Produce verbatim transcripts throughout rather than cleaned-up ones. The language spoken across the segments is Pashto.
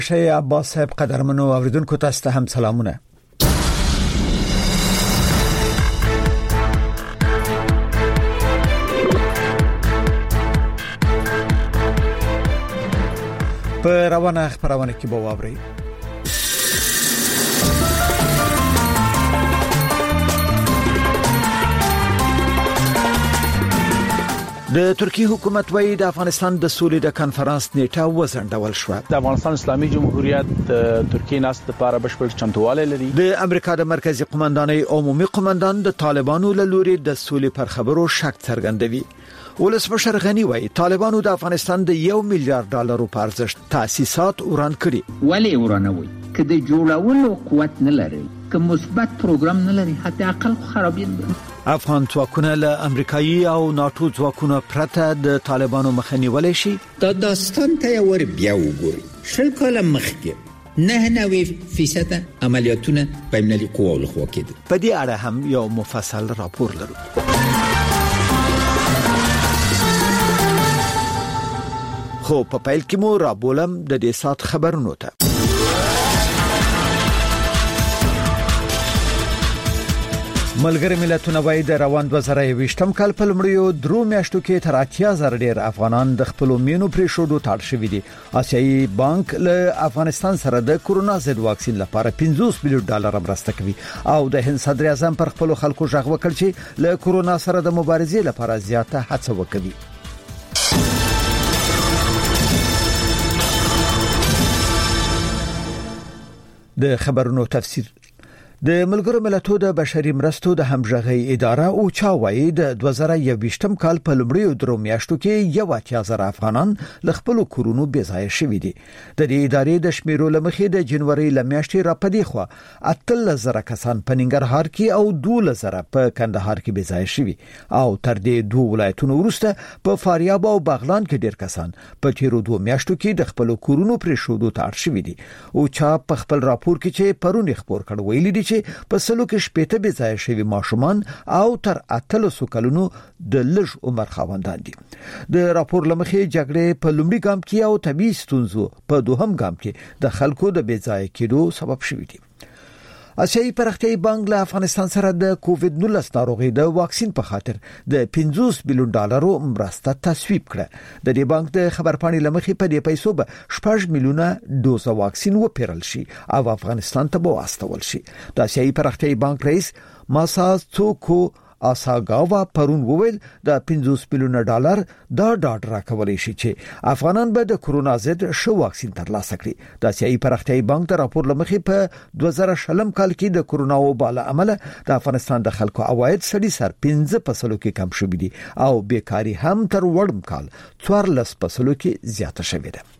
شي عباس صاحب قدرمنو اوریدونکو تاسو ته هم سلامونه. په روانه خبرونه کې به واوري. د ترکیه حکومت وایي د افغانستان د سولې د کانفرنس نیټه وزندول شو. د افغانستان اسلامي جمهوریت ترکیه ناست لپاره بشپړ چمتووالی لري. د امریکا د مرکزی قومندانۍ عمومي قومندان د طالبانو له لوري د سولې پر خبرو شک څرګندوي. ولسمشر غنی وایي طالبانو د افغانستان د یو میلیارډ ډالرو په ارزښت تاسیسات وران کړي. ولی ورانوي؟ کله جوړولو قوت نه لري، که مثبت پروګرام نه لري، حتی اقل خرابین دي. افغان ځواکونه له امریکایي او ناتو ځواکونو پرته د طالبانو مخه نیولای شي. دا داستان ته ور بیا وګورئ. شل کاله مخکې نه نوي فیصد عملیاتونه بینالمللي قوا له خوا کېدل. په دې اړه هم یو مفصل راپور لرو. خو په پیل کې مو را بولم د دې سات خبرونو ته. ملګری ملتونه وایي د روان دوه زره یوویشتم کال په لومړیو درو میاشتو کې تر اتیا زره ډیر افغانان د خپل مینو پرې شوډو تاړ شوي دي. آسیایي بانک له افغانستان سره د کورونا ضد واکسین لپاره پنځوس میلیون ډالر مرسته کوي او د هند صدر اعظم پر خپل خلکو ژغ وکړ چې له کورونا سره د مبارزې لپاره زیاته هڅه وکړي. د خبرونو تفسیر. د ملګرو ملتونو د بشري مرستو د همغږي اداره او چا وایي د دوه زره یوویشتم کال په لومړیو درو میاشتو کې یو اتیا زره افغانان له خپل کورونو بې ځای شوي دي. د دې ادارې د شمیرو لمخې د جنوري لمیاشتې را پدې خو اتل زره کسان په ننګرهار کې او دوه زره په کندهار کې بې ځای شوي او تر دې دوه ولایتونو وروسته په فاریاب او بغلان کې ډیر کسان په تیرو دوه میاشتو کې د خپل کورونو پرې شوډو تاړ شوي دي. او چا په خپل راپور کې چې پرون خبر کړ ویلي دي په سلو کې شپېته بې ځای شوي ماشومان او تر اتلسو کلونو د لږ عمر خاوندان دي. د راپور لمخې جګړې په لومړي ګام کې او طبي ستونزو په دوهم ګام کې د خلکو د بې ځای کېدو سبب شوي دي. آسیایي پرختیایي بانک له افغانستان سره د کووډ نولس ناروغي د واکسین په خاطر د پنځوس میلیون ډالرو مرسته تصویب کړه. د دې بانک د خبرپاڼې لمخې په دې پیسو به شپږ میلیونه ډوزه واکسین وپیرل شي او افغانستان ته به واستول شي. د آسیایي پرختیایي بانک رئیس ماساتسوکو اساګاوا پرون وویل د پنځوس میلیونه ډالر دا ډاډ راکولای شي چې افغانان به د کورونا ضد شو واکسین ترلاسه کړي. د آسیایي پرختیایي بانک د راپور لمخې په دوه زره شلم کال کې د کورونا وبا له امله د افغانستان د خلکو عواید سړي سر پنځه فاصله کې کم شوي دي او بیکاری هم تر وړم کال څوارلس فاصله کې زیاته شوې ده.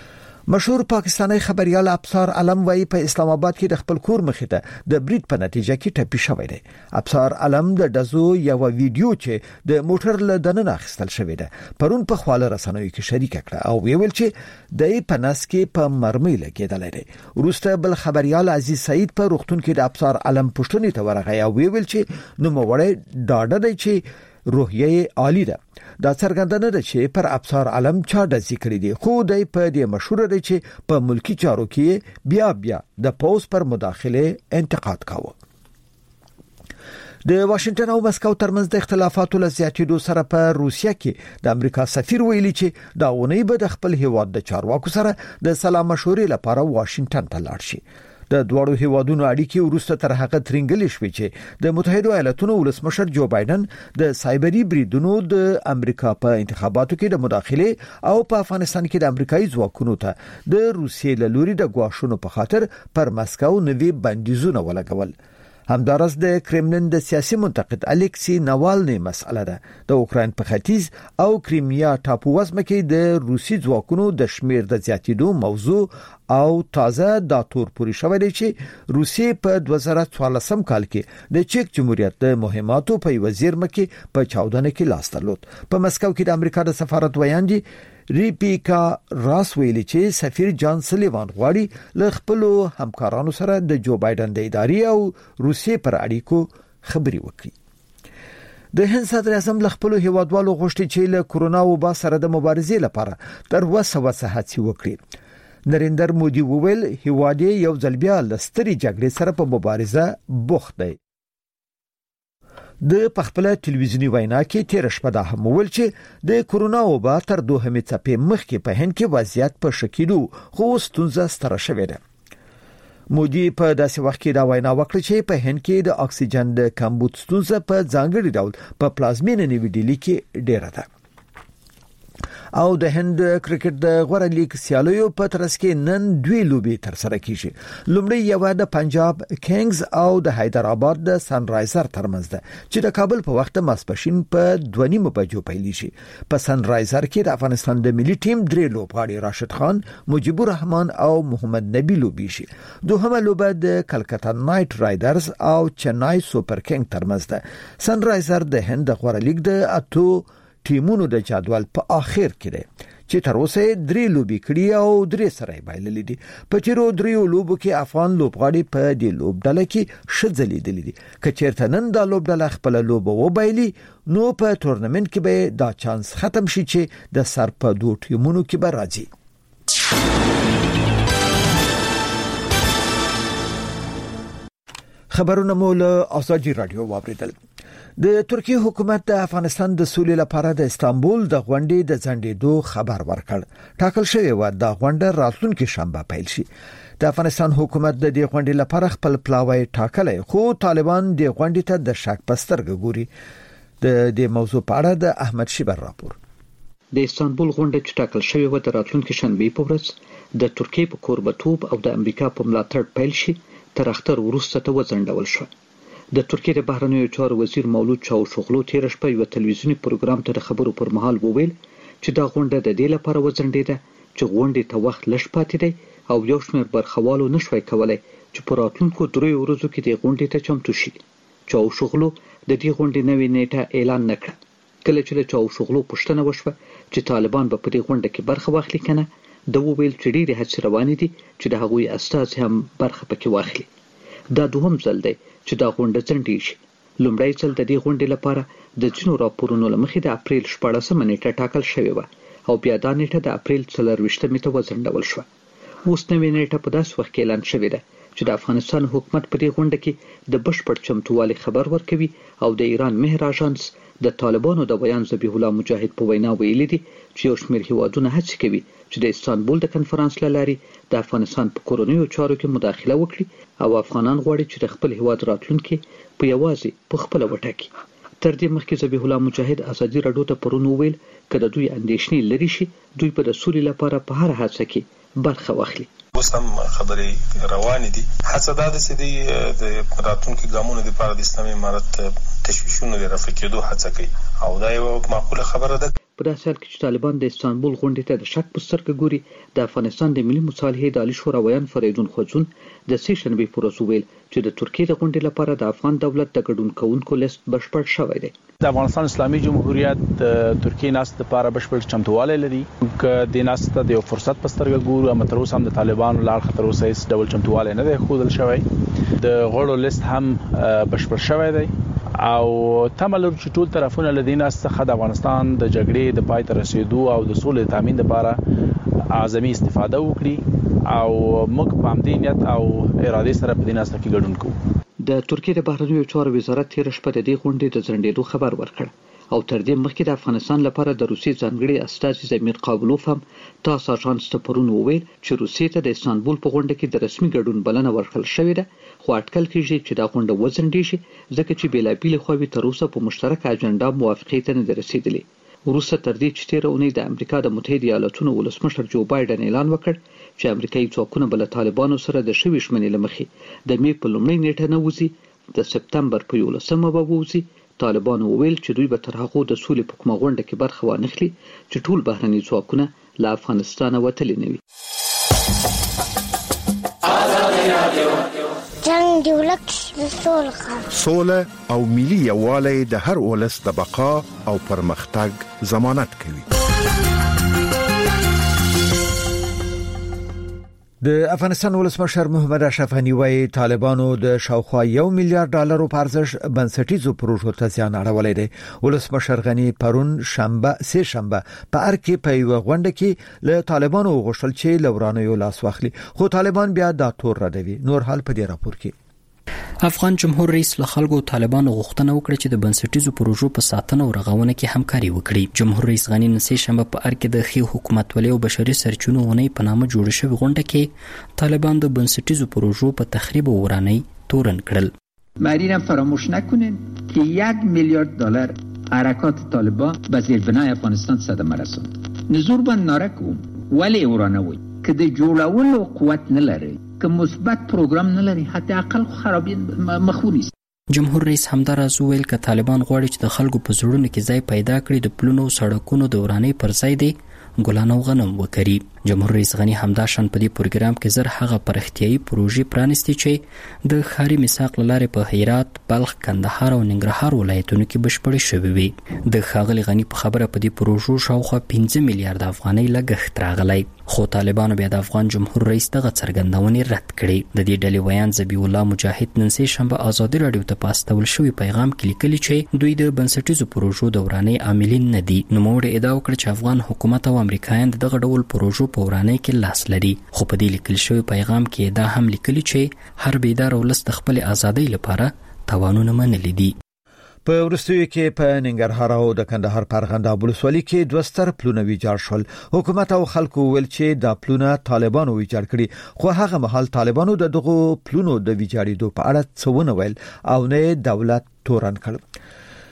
مشهور پاکستانی خبريال ابصار علم وایي په اسلام آباد کې د خپل کور مخې ته د بریټ په نتیجه کې ټپي شوی دی. ابصار علم د دزو یو ویډیو چې د موټر له دننه اخیستل شوی دی پرون په خواله رسنوي کې شریک کړه او ویل چې د په نس کې په مرمۍ لګیدل دی. وروسته بل خبريال عزیز سعید په روغتون کې د ابصار علم پښتنې ته ورغی او ویل چې نو موړې ډاډه دی چې روحیه عالی ده. دا څرګندونه ده چې پر ابصار علم چا د ذکر دي خو د په دې مشهور دی چې په ملکی چارو کې بیا بیا د پوز پر مداخله انتقاد کاوه. د واشنگټن او مسکو ترمنځ د اختلافاتو له زیاتېدو سره په روسیه کې د امریکا سفیر ویلي چې دا ونی به د خپل هیواد د چارواکو سره د سلام مشورې لپاره واشنگټن ته لاړ شي. د دوړو هیوادونو اړیکې ورسته تر هغه ترنګلې شوې چې د متحده ایالاتونو ولسمشر جو بایدن د سایبری بریدونو د امریکا په انتخاباتو کې د مداخله او په افغانستان کې د امریکایي ځواکونو ته د روسیې له لوري د غواښونو په خاطر پر مسکو نوي بندیزونه ولګول. همدارس د کرملین د سیاسي منتقد الکسی ناوالنی مسأله ده. د اوکراین په ختیځ او کریمیا ټاپو وزمه کې د روسي ځواکونو د شمیر د زیاتېدو موضوع او تازه د تور پوری شوی دی چې روسیې په دوه زره څوارلسم کال کې د چک جمهوریت د مهماتو په وزیر مکه په چاودنه کې لاس درلود. په مسکو کې د امریکا د سفارت ویاندي ریپیکا راس ویلي چې سفیر جان سلیوان غواړي له خپل همکارانو سره د جو بایدن د ادارې او روسیې پر اړیکو خبري وکړي. د هند صدر اعظم له خپل هیوادوالو غوښتي چې له کورونا وبا سره د مبارزې لپاره تر وسه وسه هڅې وکړي. نریندر مودي وویل هیواد یو ځل بیا لستري جګړې سره په مبارزه بوخت دی. د پخپله ټلویزیونی وینا کې تیر شپه دا هم ویل چې د کورونا وبا تر دوهمې څپې مخکې په هند کې وضعیت په شکیلو خو ستونزه ستره شوې ده. مودي په داسې وخت کې دا وینا وکړه چې په هند کې د اکسیجن د کمبود ستونزه په ځانګړي ډول په پلازمینه نیو ډیلی کې ډیره ده. او د هند کرکټ د غوړه لیګ سیالیو په ترڅ کې نن دوی لوبي تر سره کیږي. لومړی یو د پنجاب کینګز او د حیدرآباد د سن رایزر ترمنځ ده چې د کابل په وخت ماسپښین په دوه نیمو بجو پیل شي. په سن رایزر کې د افغانستان د ملي ټیم درې لوبغاړي راشد خان، مجيب الرحمن او محمد نبی لوبي شي. دوهمه لوبه د کلکتا نایټ رایډرز او چنای سوپر کینګ ترمنځ ده. سن رایزر د هند د غوړه لیګ د اتو ټیمونو د جدول په اخر کې ده چې تر اوسه درې لوبي کړي او درې سره بایللې دي. په چیرو دریو لوبو کې افغان لوبغاړي په دې لوبډله کې شځلې دي. کچېرته نن د لوبډله خپل لوب وبایلي نو په تورنمنت کې به دا چانس ختم شي چې د سر په دوه ټیمونو کې به راځي. خبرونه مول ازادي رادیو واوریدل. د ترکیه حکومت د افغانستان د سولې لپاره د استانبول د غونډې د ځنډېدو خبر ورکړ. ټاکل شوی و د غونډه راتلونکي شنبه پیل شي. د افغانستان حکومت د دې غونډې لپاره خپل پلاوی ټاکلی خو طالبان د غونډې ته د شک پسترګ ګوري. د دې موضوع په اړه د احمد شیبر راپور. د استانبول غونډه چې ټاکل شوی و د راتلونکي شنبه په ورځ د ترکیه په کوربتوب او د امریکا په ملاتړ پیل شي تر اختر وروسته ته وځنډول شو. د ترکیه د بهرنیو چارو وزیر مولود چاوشوغلو تیر شپه یو ټلویزیونی پروګرام ته د خبرو پر مهال وویل چې دا غونډه د دې لپاره وځنډېده چې غونډې ته وخت لږ پاتې دی او یو شمېر برخوالو نشوي کولای چې په راتلونکو دریو ورځو کې د غونډې ته چمتو شي. چاوشوغلو د دې غونډې نوې نیټه اعلان نکړه. کله چې له چاوشوغلو پوښتنه وشوه چې طالبان به په دې غونډه کې برخه واخلي کنه، د وویل چې ډېرې هڅې روانې دي چې د هغوی استازي هم برخه پکې واخلي. دا دوهم ځل دی چې دا غونډه ځنډې شي. لومړی ځل د دې غونډې لپاره د ځینو راپورونو له مخې د اپریل شپاړسمه نیټه ټاکل شوې وه او بیا دا نیټه د اپریل څلرویشتمې ته وځنډول شوه. اوس نوې نیټه په داسې وخت کې اعلان شوې ده چې د افغانستان حکومت په دې غونډه کې د بشپړ چمتووالي خبر ورکوي او د ایران مهر اژانس د طالبانو د بیان ذبیح الله مجاهد په وینا ویلي دي چې یو شمېر هیوادونه هڅې کوي چې د استانبول د کنفرانس له لارې د افغانستان په کورنیو چارو کې مداخله وکړي او افغانان غواړي چې د خپل هیواد راتلونکي په یوازې په خپل وټاکي. تر دې مخکې ذبیح الله مجاهد ازادي راډیو ته پرون وویل کله دوی اندېښنې لري شي دوی په د سولې لپاره په هر هڅه کې برخه واخلي. اوس هم خبرې روانې دي. هڅه دا ده چې د راتلونکي ګامونو لپاره د اسلامي امارت تشویشونو د رفع کېدو هڅه کوي او دا یو معقوله خبره ده. په داسې حال کې چې طالبان د استانبول غونډې ته د شک په سترګه ګوري، د افغانستان د ملي مصالحې د عالي شورا ویان فریدون خوځون د سې شنبې په ورځ وویل چې د ترکیې د غونډې لپاره د افغان دولت د ګډون کوونکو لیست بشپړ شوی دی. د افغانستان اسلامي جمهوریت ترکیې ناست لپاره بشپړ چمتووالی لري. که د ناست ته د یو فرصت په سترګه ګورو، اما تر اوسه هم د طالبانو له اړخه تر اوسه هیڅ ډول چمتووالی نه دی ښودل شوی. د غړو لیست هم بشپړ شوی دی او تمه لرو چې ټول طرفونه له دې ناست څخه د افغانستان د جګړې د پای ته رسیدو او د سولې تامین لپاره اعظمي استفاده وکړي او موږ په همدې نیت او ارادې سره په دې ناست کې ګډون کوو. د ترکیې د بهرنیو چارو وزارت تیر شپه د دې غونډې د ځنډېدو خبر ورکړ او تر دې مخکې د افغانستان لپاره د روسیې ځانګړي استازي زمیر قابلوف هم تاسو اژانس ته پرون وویل چې روسیې ته د استانبول په غونډه کې د رسمي ګډون بلنه ورکړل شوې ده، خو اټکل کېږي چې دا غونډه وځنډېږي ځکه چې بېلابېلې خواوې تر اوسه په مشترکه اجنډا موافقې ته نه دي رسېدلې. وروسته تر دې چې تېره اونۍ د امریکا د متحده ایالاتونو ولسمشر جو بایډن اعلان وکړ چې امریکایي ځواکونه به له طالبانو سره د شوې ژمنې له مخې د مې په لومړۍ نیټه نه وځي، د سپتمبر په یولسمه به ووځي. طالبانو وویل چې دوی به تر هغو د سولې په کومه غونډه کې برخه وانخلي چې ټول بهرني ځواکونه له افغانستانه وتلي نه وي. جنګ دی ولک سوله او ملي یووالی د هر ولس د بقا او پرمختګ ضمانت کوي. د افغانستان ولسمشر محمد اشرف غنی وايي طالبانو د شاوخوا یو میلیارډ ډالرو په ارزښت بنسټیزو پروژو ته زیان اړولی دی. ولسمشر غنی پرون شنبه سه شنبه په ارکه په یو غونډه کې له طالبانو غوښتل چې لورانو لاس واخلي، خو طالبان بیا دا تور ردوي. نور حال په دې راپور کې. افغان جمهور رئیس له خلکو طالبانو غوښتنه وکړه چې د بنسټیزو پروژو په ساتنه او رغونه کې همکاري وکړي. جمهور رئیس غنی نن سه شنبه په ارکه د خي حکومتولۍ او بشري سرچینو ونې په نامه جوړ شوی غونډه کې طالبان د بنسټیزو پروژو په تخریب او ورانۍ تورن کړل. مرینا فراموش نکنین که یک میلیارد دلار حرکات طالبان به زیربنای افغانستان صدمه رساند. نزور بند نارکوم ولی ورانوی که د جوړولو قوت نه لري، که مثبت پروګرام نه لري، حتی اقل خرابین مخونی. جمهور رئیس همداراز ویل که طالبان غواړي چې د خلکو په زړونو کې ځای پیدا کړي، د پلونو سړکونو د ورانۍ پر ځای دی ګلان او غنم وکړي. جمهور رئیس غنی همداشان په دې پروګرام کې زر هغه پرختیايي پروژې پرانستي چې د ښاري میثاق لاره په هرات، بلخ، کندهار او ننګرهار ولایتونو کې بشپړې شوې وي. د ښاغلي غنی په خبره په دې پروژو شاوخوا پنځه میلیارډ افغانۍ لګښت راغلی، خو طالبانو بیا د افغان جمهور رئیس دغه څرګندونې رد کړې. د دې ډلې ویان ذبیح الله مجاهد نن سه شنبه ازادي راډیو ته په استول شوی پیغام کې لیکلي چې دوی د بنسټیزو پروژو د ورانۍ عاملین نه دي. نوموړي ادعا وکړه چې افغان حکومت او امریکایان دغه ډول پروژو په ورانۍ کې لاس لري، خو په دې لیکل شوی پیغام کې دا هم لیکلي چې هر بیدار ولس د خپل ازادۍ لپاره توانونه منلي دي. په ورستیو کې په ننګرهار او د کندهار پرغنده ولسوالۍ کې دوه ستر پلونه ویجاړ شول. حکومت او خلکو ویل چې دا پلونه طالبانو ویجاړ کړي، خو هغه مهال طالبانو د دغو پلونو د ویجاړېدو په اړه څه ونه ویل او نه دولت تورن کړ.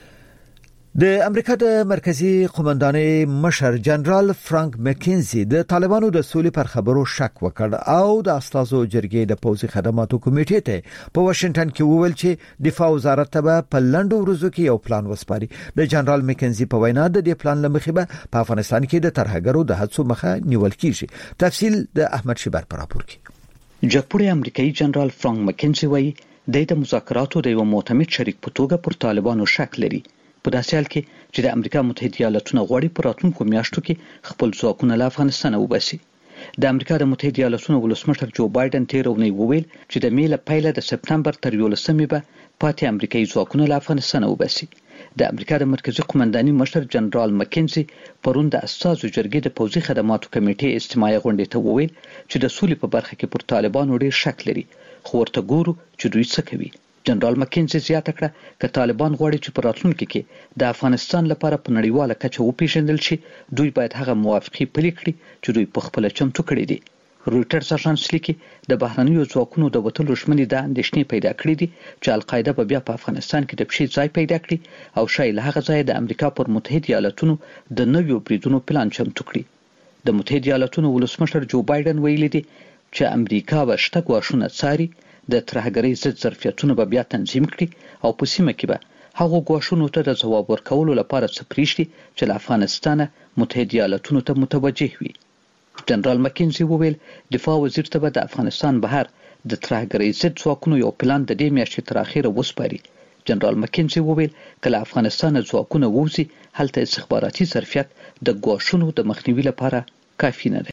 د امریکا د مرکزی قومندانۍ مشر جنرال فرانک مکینزي د طالبانو د سولې پر خبرو شک وکړ او د استازو جرګې د پوځي خدماتو کمیټې ته په واشنگټن کې وویل چې دفاع وزارت ته په لندو ورځو کې یو پلان وسپاري. د جنرال مکینزي په وینا د دې پلان لمخې به په افغانستان کې د ترهګرو د هڅو مخه نیول کیږي. تفصیل د احمد شبر پر راپور کې. جګپوړی امریکایي جنرال فرانک مکینزي وایي د مذاکراتو د یو معتمد شریک په توګه پر طالبانو شک لري، په داسې حال کې چې د امریکا متحده ایالاتونه غواړي په راتلونکو میاشتو کې خپل ځواکونه له افغانستان وباسي. د امریکا د متحده ایالاتونو ولسمشر جو بایدن تیر اونۍ وویل چې د مې له پیله د سپتمبر تر یولسمې به پاتې امریکایي ځواکونه له افغانستان وباسي. د امریکا د مرکزی قومندانۍ مشر جنرال مکینزي پرون د استازو جرګې د پوځي خدماتو کمیټې اجتماعي غونډې ته وویل چې د سولې په برخه کې پر طالبانو ډېر شک لري، خو ورته ګورو چې دوی څه کوي. جنرال مکینزي زیاته کړه چې طالبان غواړي چې په راتلونکي کې د افغانستان لپاره په نړیواله کچه وپیژندل شي، دوی باید هغه موافقې پلي کړي چې دوی په خپل چمتو کړي دي. رويټرز اژانس لیکي د بهرنیو ځواکونو د وټلو ژمنې د اندېښنې پیدا کړې دي چې القاعده به بیا په افغانستان کې د پښې ځای پیدا کړي او شاید هغه ځای د امریکا پر متحده ایالاتونو د نویو بریدونو پلان چمتو کړي. د متحده ایالاتونو ولسمشر جو بایدن ویلي دی چې امریکا به شته ګواښونه څاري، د ترهګرۍ ضد ظرفیتونه به بیا تنظیم کړي او په سیمه کې به هغو ګواښونو ته د ځواب ورکولو لپاره څه پرېږدي چې له افغانستانه متحده ایالاتونو ته متوجه وي. جنرال مکینزي وویل دفاع وزیر ته به د افغانستان بهر د ترهګرۍ ضد ځواکونو یو پلان د دې میاشتې تر اخره وسپاري. جنرال مکینزي وویل که له افغانستانه ځواکونه ووځي، هلته استخباراتي ظرفیت د ګواښونو د مخنیوي لپاره کافي نه دی.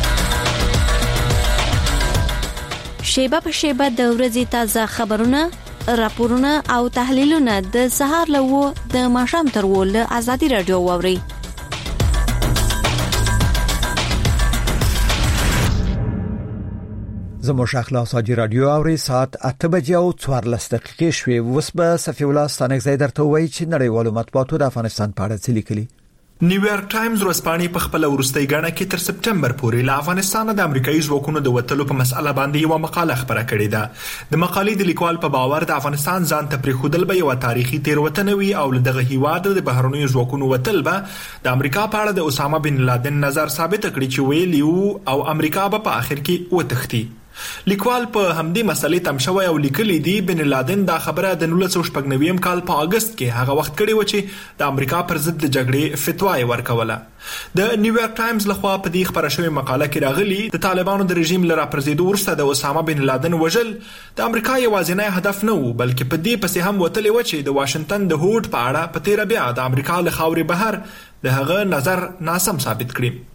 شیبه په شیبه د ورځې تازه خبرونه، راپورونه او تحلیلونه د سهار له و د ماښام تر و له ازادي رادیو واوري. زموږ اخلاص ازادي رادیو اوري ساعت اته بجې او څوارلس دقیقې شوي. اوس به صفي الله ستانک زید درته وایي چې نړیوالو مطبوعاتو د افغانستان په اړه څه لیکلي. نیویارک ټایمز ورځپاڼې په خپل وروستۍ غاڼه کې تر سپټمبر پورې له افغانستان د امریکایي ځواکونو د وټلو په مسأله باندې یو مقاله خبره کړې ده. د مقالې د لیکوال په باور د افغانستان ځان ته پریښودل به یو تاریخي تیروتنه وي او دغه هیواد د بهرنیو ځواکونو وټل به د امریکا په اړه د اسامه بن لادن نظر ثابت کړي چې ویلیو او امریکا به په اخر کې وتښتي. لیکوال په همدې مسلې تم شوی او لیکلی دی بن لادن دا خبره د نولس سوه شپږ نوي کال په اگست کې هغه وخت کړی و چې د امریکا پر ضد د جګړې فتوا یې ورکوله. د نیویارک ټایمز لخوا په دې خبره شوی مقاله کې راغلی د طالبانو د رژیم لپاره پرځېدو وروسته د اسامه بن لادن وژل د امریکا یوازینی هدف نه و، بلکې په دې پسې هم وتلی و چې د واشنگټن د هوډ په اړه په تیره بیا د امریکا له خاورې بهر د هغه نظر ناسم ثابت کړي.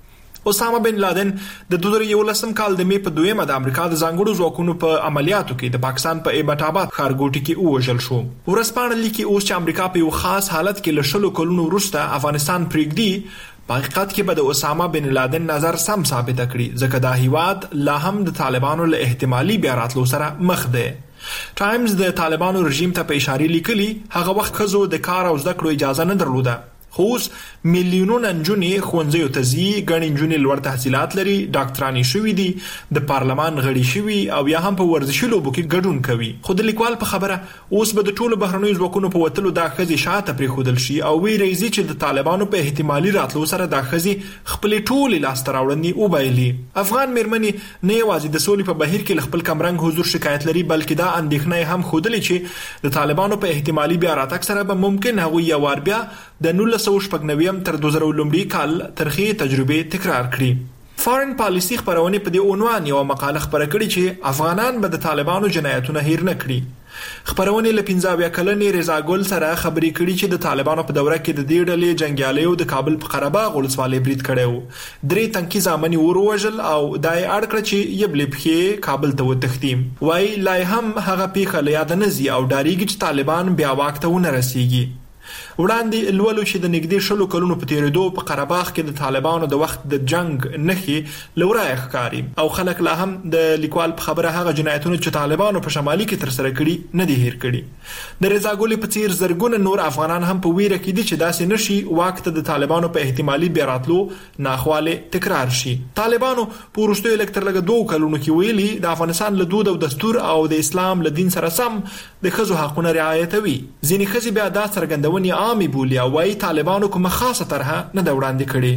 اسامه بن لادن د دوه زره یولسم کال د می په دویمه د امریکا د ځانګړو ځواکونو په عملیاتو کې د پاکستان په ایبټ آباد ښارګوټي کې ووژل شو. ورځپاڼه لیکي اوس چې امریکا په یو خاص حالت کې له شلو کلونو وروسته افغانستان پرېږدي، په حقیقت کې به د اسامه بن لادن نظر سم ثابت کړي، ځکه دا هیواد لا هم د طالبانو له احتمالي بیا راتلو سره مخ دی. ټایمز د طالبانو رژیم ته په اشاره لیکلي هغه وخت ښځو د کار او زده کړو اجازه نه درلوده، خو اوس میلیونونه نجونې ښوونځیو ته ځي، ګڼې نجونې لوړ تحصیلات لري، ډاکټرانې شوي دي، د پارلمان غړي شوي او یا هم په ورزشي لوبو کې ګډون کوي. خو د لیکوال په خبره اوس به د ټولو بهرنیو ځواکونو په وتلو دا ښځې شاته پرېښودل شي او ویری ځي چې د طالبانو په احتمالي راتلو سره دا ښځې خپلې ټولې لاسته راوړنې وبایلي. افغان میرمنې نه یوازې د سولې په بهیر کې له خپل کمرنګ حضور شکایت لري، بلکې دا اندېښنه هم ښودلې چې د طالبانو په احتمالي بیا راتګ سره به ممکن هغوی یو وار بیا د نولس سوه شپږ نوي تر دوه زره لومړي کال ترخې تجربې تکرار کړي. فارن پالیسی خبرونه په دې عنوان یو مقاله خبره کړې چې افغانان به د طالبانو جنایتونه هیر نه کړي. خبرونه له پنځه اویا کلنې رضا ګل سره خبرې کړي چې د طالبانو په دوره کې د دې ډلې جنگیالیو د کابل په قره باغ ولسوالۍ برید کړی و. درې تنکي زامن یې وروژل او دا یې اړ کړه چې یبلې پښې کابل ته وتښتي. وایي لا هم هغه پیښه له یاده نه ځي او ډارېږي چې طالبان بیا واک ته ونه رسېږي. وړاندې لولو چې د نږدې شلو کلونو په تیریدو په قره باغ کې د طالبانو د وخت د جنگ نښې له ورایه ښکاري او خلک لا هم د لیکوال په خبره هغه جنایتونه چې طالبانو په شمالي کې ترسره کړي نه دي هیر کړي. د رضا ګلې په څیر زرګونه نور افغانان هم په ویره کې دي چې داسې نشي واک ته د طالبانو په احتمالي بیا راتلو ناخواله تکرار شي. طالبانو په وروستیو لږ تر لږه دوه کلونو کې ویلي د افغانستان له دود او دستور او د اسلام له دین سره سم د ښځو حقونه رعایتوي. ځینې ښځې بیا دا څرګندونې عامې بولي او وايي طالبانو کومه خاصه طرحه نه ده وړاندې کړې.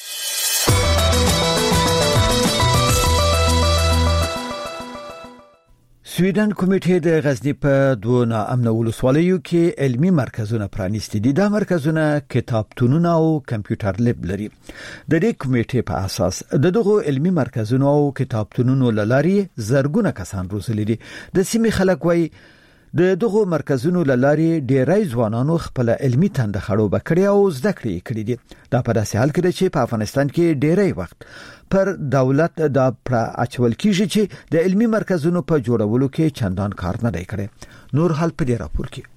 سویډن کمیټې د غزنی په دوه ناامنه ولسوالیو کې علمي مرکزونه پرانیستي دي. دا مرکزونه کتابتونونه او کمپیوټر لیب لري. د دې کمیټې په اساس د دغه علمي مرکزونو او کتابتونونو لاري زرګونه کسان روزلي دي. د سیمې خلک وايي د دغه مرکزونو لاري ډیری ځوانانو خپل علمي تند خړوبه کړي او زده کړې کړي دي. دا په داسې حال کې چې په افغانستان کې ډیری وخت پر دولت دا پر اچول کیږي چې د علمي مرکزونو په جوړولو کې چندان کار نه دی کړی. نور حال په دې راپور کې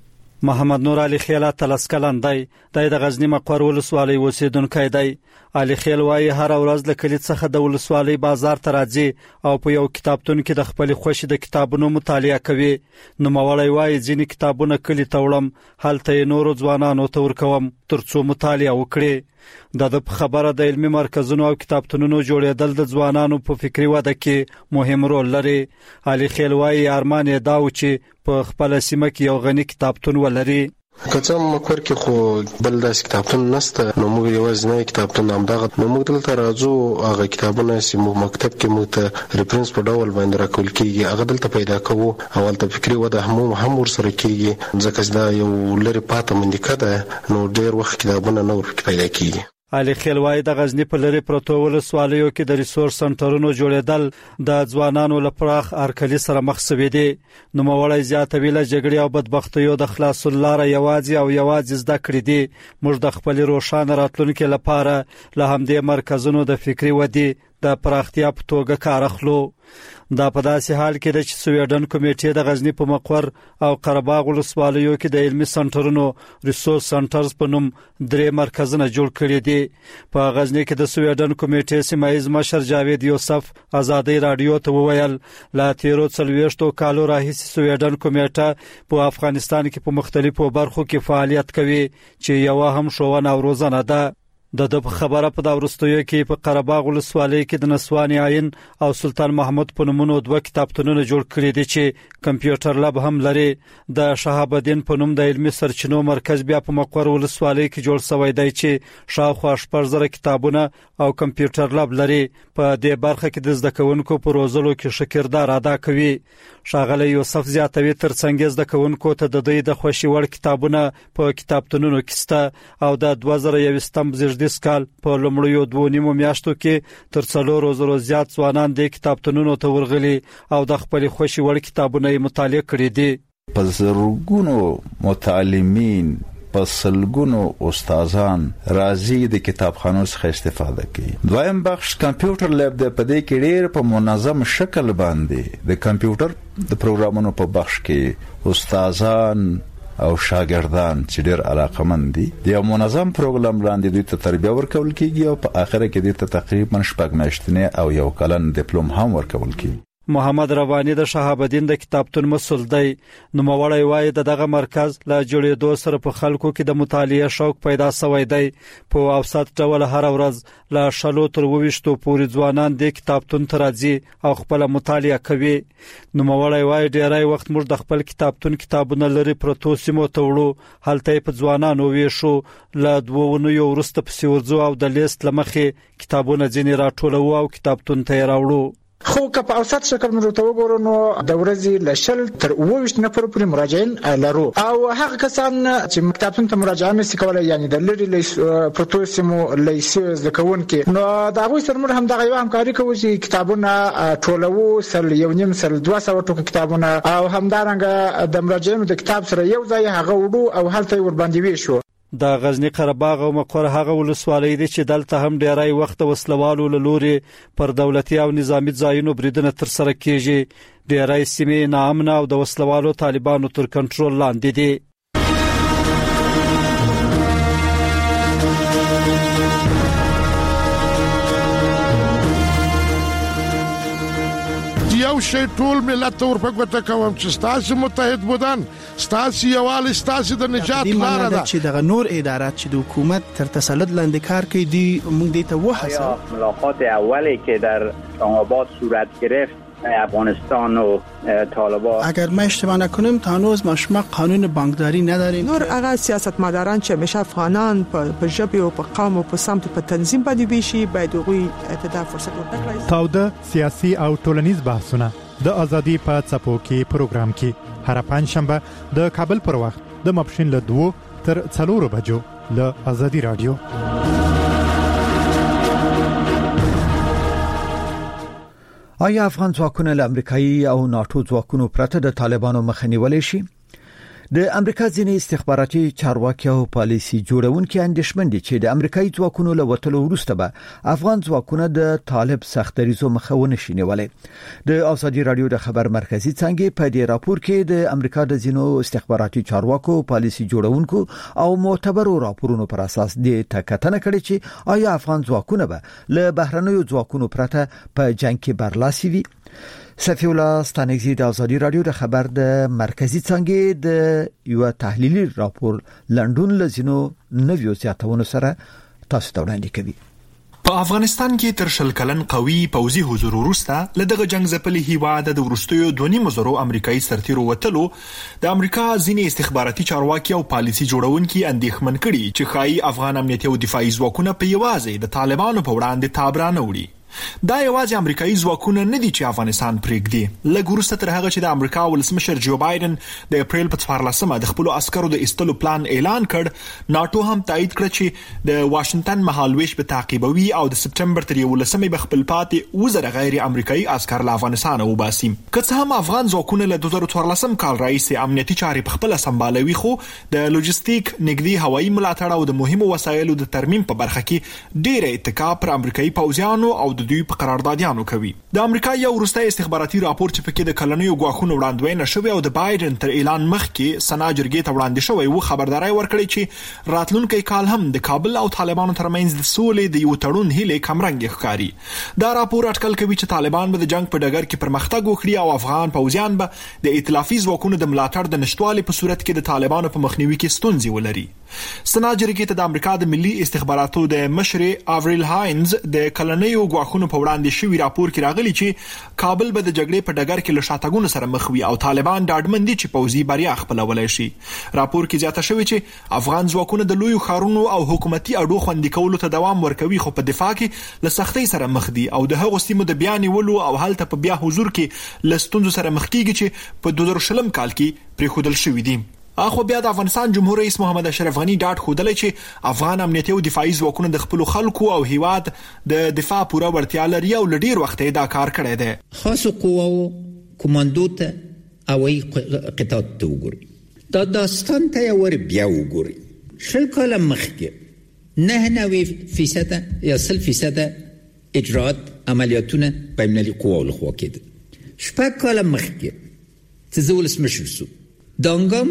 محمد نور علي خیالات تلسکلن دی د غزنی مقر ولسوالۍ اوسیدونکی دی. علي خیل وايي هر ورځ له کلی څخه د ولسوالۍ بازار ته راځي او په یو کتابتون کې د خپل خوښي د کتابونو مطالعه کوي. نو موړی وايي ځینې کتابونه کلی ته وړم هلته نورو ځوانانو ته ورکوم ترڅو مطالعه وکړي. د د خبره د علمي مرکزونو او کتابتونونو جوړېدل د ځوانانو په فکری وده کې مهم رول لري. علي خیل وايي ارمان یې دا و چې په خپل سیمه کې یو غني کتابتون ولري. کڅم مکر کې خو بل داس کتابتون نسته، نو موږ یوازې نه کتابتون همدغه نو موږ دلته راځو هغه کتابونه چې موږ مکتب کې موږ ته ریفرنس په ډول باندې راکول کیږي هغه دلته پیدا کوو. اول ته فکری وده هم هم ورسره کیږي ځکه دا یو لری پاته منډه ده نو ډیر وخت کتابونه نور پیدا کیږي. علي خیل وايي د غزنی په لری پروتو ولسوالیو کې د ریسورس سنټرونو جوړېدل د ځوانانو لپاره ارکلی سره مخ شوي دي. نو موړی زیاتوي له جګړې او بدبختیو د خلاص لاره یوازې او یوازې زده کړې دي. موږ د خپل روښانه راتلونکو لپاره له همدې مرکزونو د فکری ودی د پراختیا په توګه کار اخلو. دا په داسې حال کې چې سویډن کمیټې د غزنی په مقر او قره باغ ولسوالیو کې د علمي سنټرونو ریسورس سنټرز په نوم درې مرکزونه جوړ کړي دي. په غزنی کې د سویډن کمیټې سیمایز مشر جاوید یوسف آزادۍ رادیو ته وویل لا تیرو څلوېښتو کالو راهیسې سویډن کمیټه په افغانستان کې په مختلفو برخو کې فعالیت کوي چې یو هم شوونه او روزنه ده. د د خبره په دا ورستیو کې په قره باغ ولسوالۍ کې د نسواني عین او سلطان محمود په نومونو دوه کتابتونونه جوړ کړي دي چې کمپیوټر لاب هم لري. د شهاب الدین په نوم د علمي سرچینو مرکز بیا په مقر ولسوالۍ کې جوړ شوی دی چې شاوخوا شپږ زره کتابونه او کمپیوټر لاب لري. په دې برخه کې د زده کوونکو په روزلو کې ښه کردار ادا کوي. ښاغلی یوسف زیاتوي ترڅنګ زده کوونکو ته د دوی د خوښي وړ کتابونه په کتابتونونو کې سته او د دوه زره یوویشتم زیږدیز کال په لومړیو دوه نیمو میاشتو کې تر څلورو زرو زیات ځوانان د کتابتونونو ته ورغلي او د خپل خوښي وړ کتابونه مطالعه کړي دي. په زرګونو متعلمین په سلګونو استادان راځي د کتابخانو څخه استفاده کوي. دویم بخش کمپیوټر لیب د پدې کې ډېر په منظم شکل باندې د کمپیوټر د پروګرامونو په بخش کې استادان او شاګردان چې ډېر علاقمند دي د یو منظم پروګرام لاندې دوی ته تربیه ورکول کیږي او په اخر کې دوی ته تقریبا شپږ میاشتنې او یو کلن ډیپلوم هم ورکول کیږي. محمد رواني د شهاب الدین د کتابتون مسؤل دی. نوموړی وایي د دغه مرکز لا جوړېدو سره په خلکو کې د مطالعې شوق پیدا شوی دی. په اوسط ډول هر ورځ لا شلو تر وویشتو پورې ځوانان د کتابتون ته راځي او خپل مطالعه کوي. نوموړی وایي ډېری وخت موږ د خپل کتابتون کتابونه لري پروتو سیمو ته وړو، هلته په ځوانانو ویشو، لا دوونو یو ورسته په سیورځو او د لیست لمخې کتابونه ځینې راټولو او کتابتون ته راوړو. خو که په اوسط شکل موږ ته وګورو نو د ورځې له شل تر اووه ویشت نفر پورې مراجعین لرو او هغه کسان چې کتابتون ته مراجعه نشي کولای، یعنی د لرې پروتو سیمو لیسې زده کوونکي، نو د هغوی سره موږ هم دغه یوه همکاري کوو چې کتابونه ټولوو، سل یو نیم سل دوه سوه ټوکه کتابونه، او همدارنګه د مراجعینو د کتاب سره یو ځای هغه وړو او هلته یې ورباندې ویشو. د غزنی قره باغ او مقر هغه ولسوالۍ دي چې دلته هم ډیری وخت وسلوالو له لوري پر دولتي او نظامی ځایونو بریدونه تر سره کیږي. ډیری سیمې ناامنه او د وسلوالو طالبانو تر کنټرول لاندې دي. یو شی ټول ملت ور په ګوته کوم چې ستاسو متحد بودن، ستاسو یوال، ستاسو د نجات لار ده. چې دغه نور ادارات چې د حکومت تر تسلط لاندې کار کوي دي موږ دې ته وحسه. ملاقات اولی که در اسلام‌آباد صورت گرفت افغانستان و طالبان، اگر ما اشتباه نکنیم تا هنوز ما شما قانون بانکداری نداریم. نور هغه سیاستمداران چې همیشه افغانان په ژبه او په قوم او په سمت په تنظیم باندې ویشي باید هغوی ته فرصت ورکړي. تاوده سیاسي او ټولنیز بحثونه د ازادي په څپو کې پروګرام کې هر پنځشنبه د کابل پر وخت د ماپښین له دوه تر څلورو بجو له ازادي رادیو. آیا افغان ځواکونه له امریکایي او ناتو ځواکونو پرته د طالبانو مخه نیولای شي؟ د امریکا ځینې استخباراتي چارواکي او پالیسي جوړونکي اندېښمن دي چې د امریکایي ځواکونو له وټلو وروسته به افغان ځواکونه د طالب سختریزو مخه ونشي نیولای. د ازادي رادیو د خبر مرکزی څنګه په دې راپور کې د امریکا د ځینو استخباراتي چارواکو، پالیسي جوړونکو او معتبرو راپورونو پر اساس د تکتنه کړي چې آیا افغان ځواکونه به له بهرنیو ځواکونو پرته په جنگ کې برلاسي وي. صفی الله ستانکزی د ازادي رادیو د خبر د مرکزی څنګه د یو تحلیلي راپور لندن لزینو نویو زیاتونو سره تاسو ته وړاندې کوي. په افغانستان کې تر شل کلن قوي پوځي حضور وروسته له دغه جنگ ځپلي هیواد د ورستیو دونی مزرو امریکایي سرتیرو وتلو د امریکا ځینې استخباراتي چارواکي او پالیسي جوړونکي اندېښمن کړي چې خایي افغان امنیتي او دفاعي ځواکونه په یوازې د طالبانو په وړاندې تابرانه وړي. دا یوازې امریکایي ځواکونه نه دي چې افغانستان پرېږدي. لږ وروسته تر هغه چې د امریکا ولسمشر جو بایدن د اپریل په څوارلسمه د خپلو عسکرو د ایستلو پلان اعلان کړ، ناتو هم تایید کړ چې د واشنگټن مهالویش به تعقیبوي او د سپټمبر تر یولسمې به خپل پاتې وزره غیر امریکایي عسکر له افغانستانه وباسي. که څه هم افغان ځواکونه له دوه زره څوارلسم کال راهیسې امنیتي چارې په خپله سمبالوي، خو د لوجستیک، نږدې هوایي ملاتړ او د مهمو وسایلو د ترمیم په برخه کې ډېره اتکا پر امریکایي پوځیانو او د دوی په قراردادیانو کوي. د امریکا یو وروستی استخباراتي راپور چې پکې د کلنیو ګواښونو وړاندوینه شوې او د بایدن تر اعلان مخکې سنا جرګې ته وړاندې شوی و، خبرداري ورکړي چې راتلونکي کال هم د کابل او طالبانو ترمنځ د سولې د یو تړون هیله کمرنګ ښکاري. دا راپور اټکل کوي چې طالبان به د جنگ په ډګر کې پرمختګ وکړي او افغان پوځیان به د ائتلافي ځواکونو د ملاتړ د نشټوالي په صورت کې د طالبانو په مخنیوي کې ستونزې ولري. سنا جرګې ته د امریکا د ملي استخباراتو د مشر آوریل هاینز د کلنیو ګواښونو په وړاندې شوی راپور کې راغلی چې کابل به د جګړې په ډګر کې له شاتګونو سره مخ وي او طالبان ډاډمن دي چې پوځي بریا خپلولای شي. راپور کې زیاته شوی چې افغان ځواکونه د لویو ښارونو او حکومتي اډو خوندي کولو ته دوام ورکوي، خو په دفاع کې له سختۍ سره مخ دي او د هغو سیمو د بیا نیولو او هلته په بیا حضور کې له ستونزو سره مخ کیږي چې په دوه زره شلم کال کې پرېښودل شوي دي. اخو بیا د افغانستان جمهور رئیس محمد اشرف غنی ډاډ ښودلی چې افغان امنیتي او دفاعي ځواکونه د خپلو خلکو او هیواد د دفاع پوره وړتیا لري او له ډېر وخته دا کار کړی دی. خاصو قواو کماندو ته او ای قطعات ته وګورئ، دا داستان ته یې ور بیا وګورئ. شل کال مخکې نه نوي فیصد یا سل فیصد اجرات عملیاتونه بین‌المللي قواو لخوا کېده. شپږ کال مخکې چې زه ولسمشر شوم دانګام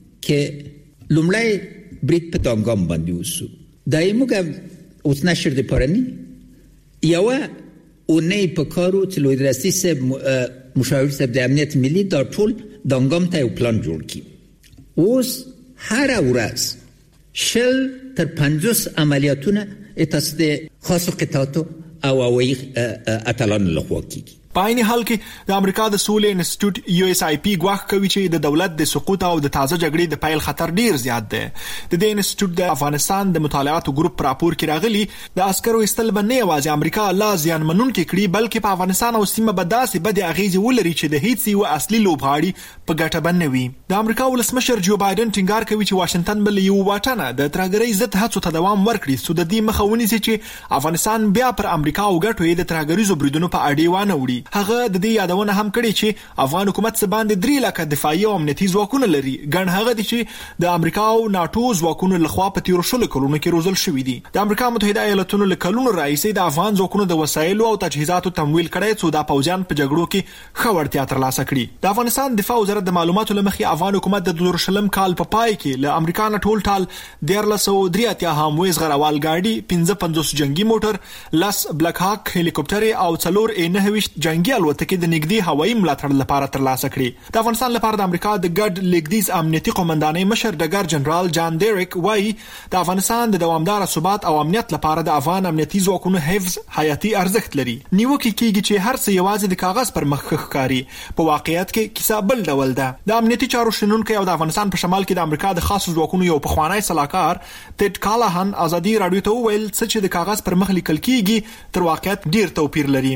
کې لومړی برید په دانګام باندې وسو دا یې موږ اوس نشر د پرانی یوه اونۍ په کارو چې لوی رئیس صاحب مشاور صاحب د امنیت ملي دا ټول دانګام ته یو پلان جوړ کړي. اوس هر ورځ شل تر پنځوس عملیاتونه تاسو د خاصو قطعاتو او هوایي اتلانو لخوا کیږي. په عین حال کې د امریکا د سولې انسټیټیوټ یو اس آی پی ګواښ کوي چې د دولت د سقوط او د تازه جګړې د پیل خطر ډیر زیات دی. د دې انسټیټیوټ د افغانستان د مطالعاتو ګروپ راپور کې راغلي د عسکرو استل باندې یوازې امریکا لا زیان منونکي کړي بلکې په افغانستان او سیمه بداسي بد اغیزې ولري چې د هیڅ یو اصلي لوبغاړي په ګټه بنوي. د امریکا ولسمشر جو بایدن ټینګار کوي چې واشنگټن بل یو واټنه د ترهګرۍ ضد هڅو ته دوام ورکړي سو د دې مخه ونیسي چې افغانستان بیا پر امریکا او ګټو یې د ترهګریزو بریدونو په اړه وانه وړي. هغه د دې یادونه هم کړې چې افغان حکومت څخه باندې درې لکه دفاعي او امنیتي ځواکونه لري. ګڼ هغه دي چې د امریکا او ناتو ځواکونو لخوا په تیرو شلو کلونو کې روزل شوي دي. د امریکا متحده ایالاتونو له کلونو راهیسې د افغان ځواکونو د وسایلو او تجهیزاتو تمویل کړی څو د پوځیان په جګړو کې ښه وړتیا ترلاسه کړي. د افغانستان دفاع وزارت د معلوماتو له مخې افغان حکومت د دوه زره شلم کال په پای کې له امریکا نه ټول ټال دیارلس سوه درې اتیا هامویز غروال ګاډي پنځه پنځوس جنگي موټر لس بلک هاک هلیکوپټر او څلور ا نه ویشت جنگي الوتکې د نږدې هوایي ملاتړ لپاره ترلاسه کړي. د افغانستان لپاره د امریکا د ګډ لیکدیز امنیتي قومندانۍ مشر ډګر جنرال جان ډیریک وایي د افغانستان د دوامدار ثبات او امنیت لپاره د افغان امنیتي ځواکونو حفظ حیاتي ارزښت لري. نیوکه کیږي چې هر څه یوازې د کاغذ پر مخ ښکاري په واقعیت کې کیسه بل ډول ده. د امنیتي چارو شنونکو او د افغانستان په شمال کې د امریکا د خاصو ځواکونو یو پخوانی سلاکار ټډ کالاهن ازادي رادیو ته وویل چې د کاغذ پر مخ لیکل کیږي تر واقعیت ډیر توپیر لري.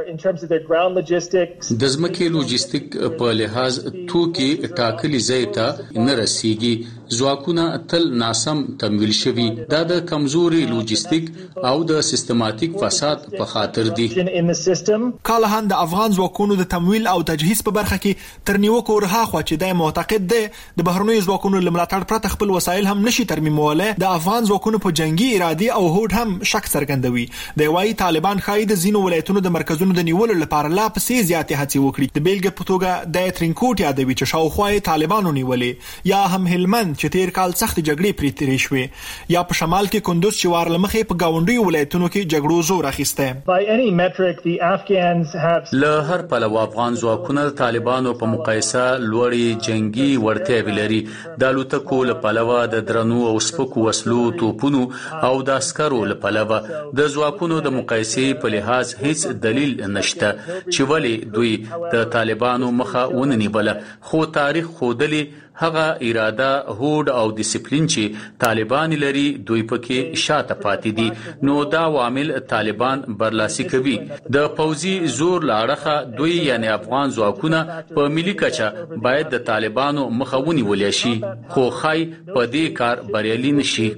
د ځمکې لوجستیک په لحاظ توکي ټاکلي ځای ته نه رسیږي. ځواکونه تل ناسم تمویل شوي. دا د کمزوري لوجستیک او د سیستماتیک فساد په خاطر دي. کالاهن د افغان ځواکونو د تمویل او تجهیز په برخه کې تر نیوکو ورهاخوا چې د معتقد دی د بهرنیو ځواکونو لملاتړ پرته خپل وسایل هم نشي ترمیموله. د افغان ځواکونو په جنگي ارادي او هوډ هم شک څرګندوي. د وايي طالبان خای د زینو ولایتونو د مرکزونو د نیولو لپاره لا پسې زیاتې هڅې وکړي. د بیلګې په توګه د ترینکوټ یادوي چې شاوخوا طالبانو نیولې یا هم هلمند چې تیر کال سخت جګړې پرې تیرې شوې یا په شمال کې کندوز چې وار لمخې په گاونډي ولایتونو کې جګړو زور اخیسته. له هر پلوه افغان ځواکونه د طالبانو په مقایسه لوړې جنگي وړتیاوې لري. د الوتکو له پلوه د درنو او سپکو وسلو توپونو او د عسکرو له پلوه د ځواکونو د مقایسې په لحاظ هیڅ دلیل نشته چې ولی دوی د طالبانو مخه وننیبله. خو تاریخ خودلی هغه اراده هوډ او ډیسپلین چې طالبان لري دوی پکې شاته پاتې دي. نو دا عوامل طالبان برلاسي کوي. د پوځي زور لاړه دوی یعنی افغان ځواکونه په ملي کچه باید د طالبانو مخه ونیول شي خو خای په دې کار بریالي نشي.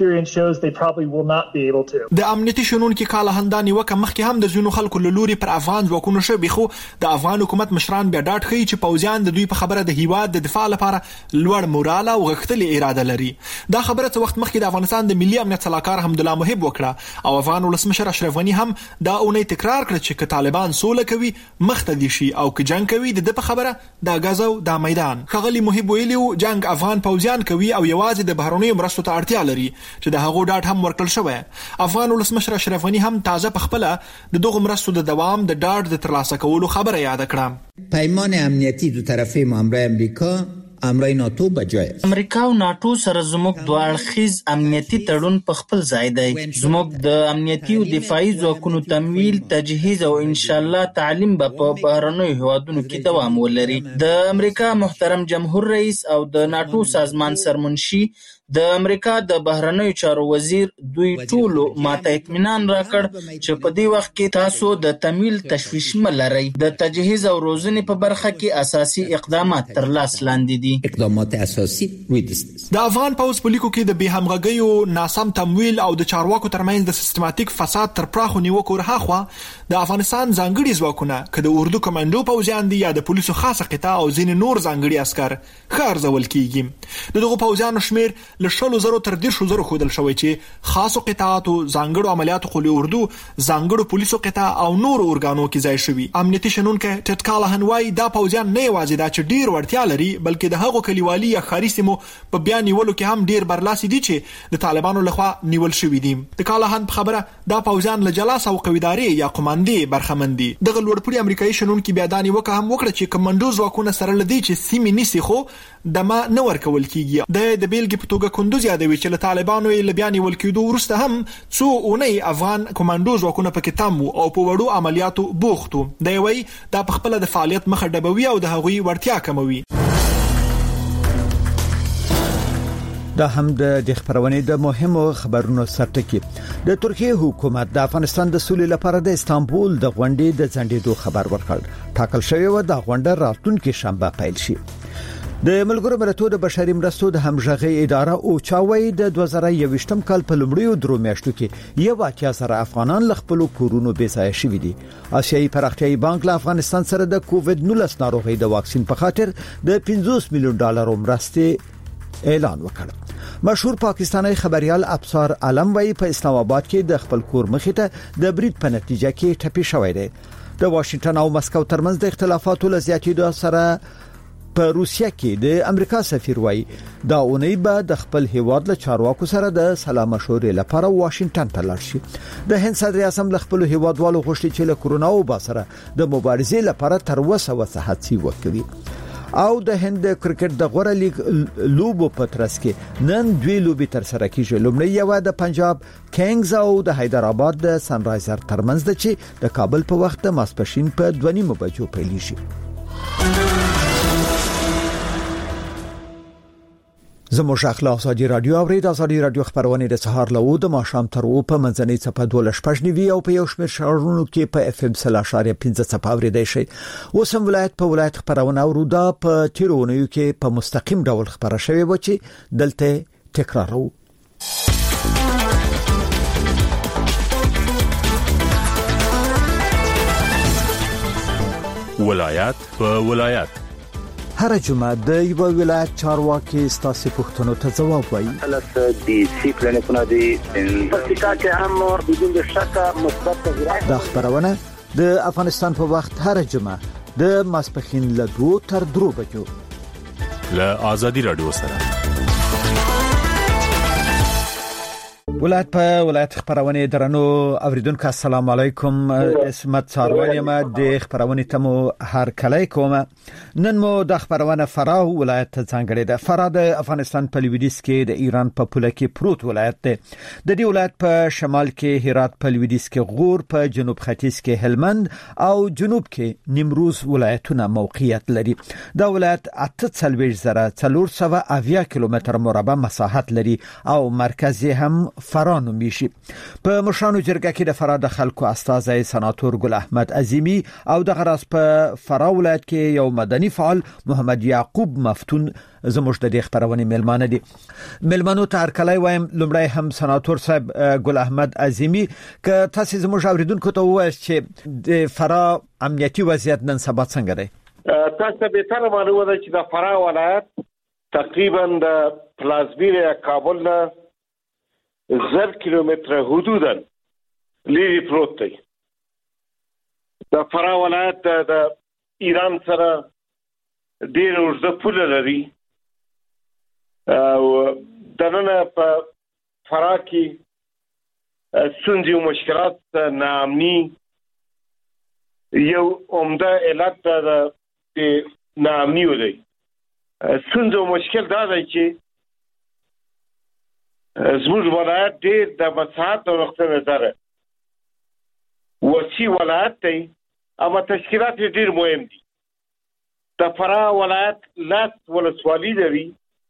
د امنیتي شنونکو کاله هنداني وکه مخکې هم د زینو خلکو لوري پر افغان ځواکونو شوي خو د افغان حکومت مشران بیا ډاډ کوي چې پوځیان د دوی په خبره د هیواد د دفاع لپاره لوړ مورال او غښتلې اراده لري. دا خبره څه وخت مخکې د افغانستان د ملي امنیت صلاحکار حمدالله محب وکړه او افغان ولسمشر اشرف غنی هم دا اونۍ تکرار کړ چې که طالبان سوله کوي مخته دي شي او که جنگ کوي د په خبره دا غزو دا میدان. خغلی محب ویلو جنگ افغان پوځیان کوي او یوازې د بهرنیو مرستو ته اړتیا لري چې د هغو ډاډ هم ورکړل شوی. افغان ولسمشر اشرف غنی هم تازه په خپل د دغه مرستو د دوام د ډاډ د ترلاسه کولو خبره یاد کړه. پیمان امنیتی دو طرفه همراه امریکا امرای ناتو بجای امریکا او ناتو سره زموږ دوه اړخیز امنیتي تړون په خپل ځای دی. زموږ د امنیتي او دفاعي ځواکونو تمویل تجهیز او ان شاء الله تعلیم به په بهرنیو هیوادونو کې دوام ولري. د امریکا محترم جمهور رئیس او د ناتو سازمان سرمنشي د امریکا د بهرنیو چارو وزیر دوی ټولو ماته اطمینان راکړ چې په دې وخت کې تاسو د تمویل تشویش ملرئ. د تجهیز او روزنې په برخه کې اساسي اقدامات تر لاس لاندې دي. اقدامات اساسي روی دست. د افغان پوځ په لیکو کې د بې همغږۍ ناسم تمویل او د چارواکو ترمنځ د سیستماتیک فساد تر پراخو نیوکو ورهاخوا د افغانستان ځانګړي ځواکونه که د اردو کمانډو پوځیان دي یا د پولیسو خاصه قطاع او ځینې نور ځانګړي عسکر ښه ارزول کیږي. د دغو پوځیانو شمیر له شلو زرو تر دیرشو زرو ښودل شوی چې خاصو قطاعاتو، ځانګړو عملیاتو قوي اردو، ځانګړو پولیسو قطاع او نور اورګانو کې ځای شوي. امنیتي شنونکي ټټ کالهن وایي دا پوځیان نه یوازې دا چې ډیر وړتیا لري بلکې د هغو کلیوالي یا ښاري سیمو په بیا نیولو کې هم ډیر برلاسي دي چې د طالبانو لخوا نیول شوي دي. د کالهن په خبره دا پوځیان له جلاس او قویداري یا قوماندې برخمن دي. دغه لوړپوړي امریکایي شنونکي بیا دا نیوکه هم وکړه چې کمانډو ځواکونه سره لدی چې سیمې نیسي خو دمه نه ورکول کیږي. د د بیلګې په توګه کندوز یادوي چې له طالبانو یې له بیا نیول کېدو وروسته هم څو اونۍ افغان کمانډو ځواکونه پکې تم وو او په وړو عملیاتو بوخت وو. دی وایي دا په خپله د فعالیت مخه ډبوي او د هغوی وړتیا کموي. دا هم د خبرونې د مهمو خبرونو سرټکی. د ترکیه حکومت د افغانستان د سولې لپاره د استانبول د غونډې د ځنډېدو خبر ورکړ. ټاکل شوی و د غونډه راتلونکي شنبه پیل شي. د ملګرو ملتونو د بشري مرستو د همغږي اداره او چاوي د دوه زره یوویشتم کال په لومړیو درو میاشتو کې یو اتیا سره افغانان له خپل کورونو بې ځای شوي دي. آسیایي پراختیایي بانک له افغانستان سره د کووډ نولس ناروغي د واکسین په خاطر د پنځوس میلیون ډالر مرستې اعلان وکړ. مشهور پاکستانی خبريال ابصار عالم وایي په اسلام آباد کې د خپل کور مخې ته د برید په نتیجه کې ټپي شوی دی. د واشنگټن او مسکو ترمنځ د اختلافاتو له زیاتېدو سره په روسیه کې د امریکا سفیر وایي دا اونۍ به د خپل هیواد له چارواکو سره د سلا مشورې لپاره واشنگټن ته لاړ شي. د هند صدر اعظم له خپل هیوادوالو غوښتي چې له کرونا وبا سره د مبارزې لپاره تر اوسه وسحاتي وکړي. او د هند کرکټ د غوړه لیګ لوبو په ترڅ کې نن دوی لوبي تر سره کیږي. لومړی یو د پنجاب کینګز او د حیدرآباد د سنرایزر ترمنځ د چې د کابل په وخت د ماسپښین په دوه نیمو بجو پیلېږي. زموږ اخلاق ازادي رادیو او ریډ ازادي رادیو خبرونه د سهار له و د ماښام تر و په منځنۍ صفه دولس پښنوي او په یو شمېر شهرونو کې په اف ام سل اشاریه پنځه صفه اوریدای شي. اوسم ولایت په ولایت خبرونه او دا په تیرونیو کې په مستقیم ډول خبره شوی و چې دلته تکرارو. ولایت په ولایت هر جمعه د یو ولایت چارواکي ستاسو پوښتنو ته ځواب وایي. خلاص دي سی کلینیکونه دي پکې کې هم بدون شک مثبت تغیرات. د خبرونه د افغانستان په وخت هر جمعه د ماسپښین له دوه تر درو بجو له ازادي رادیو سره. ولایت په ولایت خبرونه درنو اوریدونکو السلام علیکم. اسمت څاروانی ما د خبرونه تمو هر کله کوم. نن مو د خبرونه فراه ولایت ته څنګه ده. فراه د افغانستان په لویدیځ کې د ایران په پوله کې پروت ولایت ده. د دې ولایت په شمال کې هرات، په لویدیځ کې غور، په جنوب ختیځ کې هلمند او جنوب کې نیمروز ولایتونه موقعیت لري. دا ولایت اته څلوېښت زره څلور سوه اویا کیلومتر مربع مساحت لري او مرکز هم فرانو میشي. په مشرانو جرګه کې د فراه د خلکو استازي سناتور ګل احمد عظیمی او د غراس په فراه ولایت کې یو مدني فعال محمد یعقوب مفتون زموږ د دې خبرونه ملمانه دي. ملمنو ته هرکلی وایم. لومړی هم سناتور صاحب ګل احمد عظیمی که تاسو زموږ اوریدونکو ته ووایئ چې د فراه امنیتي وضعیت نن سبا څنګه دی؟ تاسو به تر معلومه ده چې د فراه ولایت تقریبا د پلازمینه کابل نه زر کیلومتر حدودا لري پروت دی. د فراه ولایت د ایران سره ډېر اوږده پوله لري او دننه په فراه کې ستونزې او مشکلات ناامني یو عمده علت د ناامني دی. ستونزه او مشکل دا دی چې زموږ ولایت ډېر د مساحت او نقطه نظره وسیع ولایت دی اما تشکیلات ډېر مهم دي. د فراه ولایت لاس ولسوالي لري.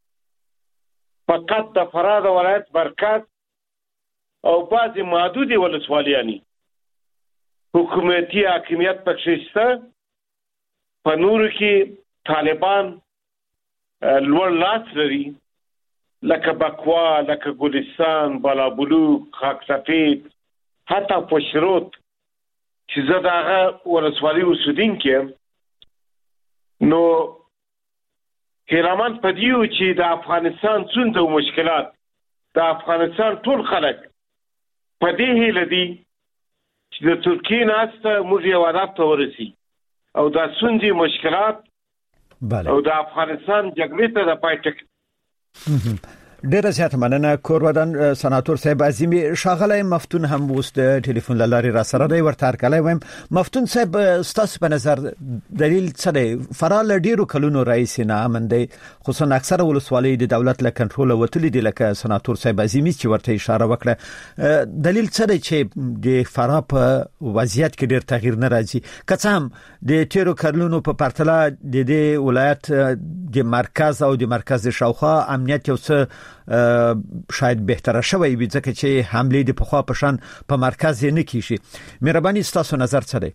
فقط د فراه د ولایت مرکز او بعضې محدودې ولسوالیانې حکومتي حاکمیت پکې شته. په نورو کې طالبان لوړ لاس لري لکه بکوا، لکه ګلستان، بالابلوک، خاک سفید، حتی پشروت چې زه د هغه ولسوالي اوسېدونکی یم. نو هیرمن پدیو چې د افغانستان څومره مشکلات د افغانستان ټول خلک په دې هیله دي چې د ترکیې ناسته موږ یو هدف ته ورسي او دا څومره مشکلات بله او د افغانستان جګړې ته د پای ټکی ډیره زیاته مننه کورودان سناتور صاحب عظیمی شاغلی مفتون هم اوس د ټلیفون له لارې را سره دی ورته هرکلی وایم. مفتون صاحب ستاسو په نظر دلیل څه دی؟ فراه له ډیرو کلونو راهیسې ناامن دی، خصوصا اکثره ولسوالۍ د دولت له کنټروله وتلي دي لکه سناتور صاحب عظیمی چې ورته اشاره وکړه. دلیل څه دی چې د فراه په وضعیت کې ډیر تغییر نه راځي؟ که څه هم د تیرو کلونو په پرتله د دې ولایت د مرکز او د مرکز شاوخوا امنیت یو څه شاید بهتره شوی وي ځکه چې حمله د پخوا په شان په مرکز نه کیږي. مهرباني ستاسو نظر څه دی؟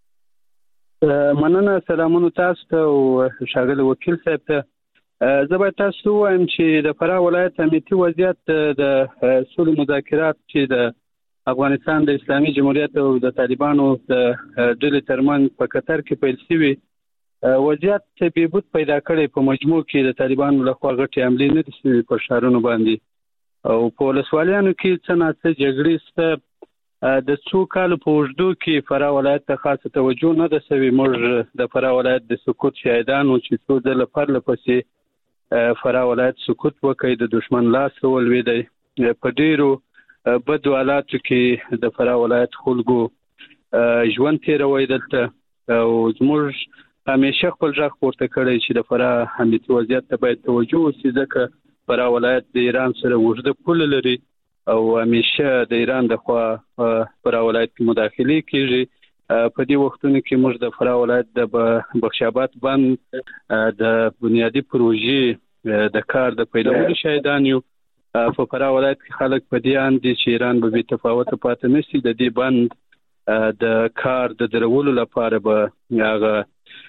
مننه، سلامونه تاسو ته او شاګرد وکیل صاحب ته. زه به تاسو وایم چې د فراه ولایت امنیتي وضعیت د صلح مذاکرات چې د افغانستان د اسلامي جمهوریت او د طالبانو د ډلې ترمنځ په قطر کې پیل شوی وضعیت بهبود پیدا کړي په مجموع کې د طالبانو لخوا غټي حملې نه دي شوي په شهرونو باندې او په ولسوالیانو کې څه ناڅه جګړې سته. د څو کالو په اوږدو کې فراه ولایت ته خاصه توجه نه ده شوې. موږ د فراه ولایت د سقوط شاهدانو چې څو ځله پرله پسې فراه ولایت سقوط وکړي، د دشمن لاس ولوېدی. په ډېرو بدو حالاتو کې د فراه ولایت خلکو ژوند تېروی دلته او زموږ همیشه خپل ځخ پورته کړی چې د فراه امنیتي وضعیت ته باید توجه وشي ځکه فراه ولایت د ایران سره اوږده پوله لري او همیشه د ایران د خوا فراه ولایت کې مداخلې کیږي. په دې وختونو کې موږ د فراه ولایت د بخشابات بند د بنیادی پروژې د کار د پیلولو شاهدان یو. په فراه ولایت کې خلک په دې اند دي چې ایران به بې تفاوته پاتې نشي. د دې بند د کار د درولو لپاره به هغه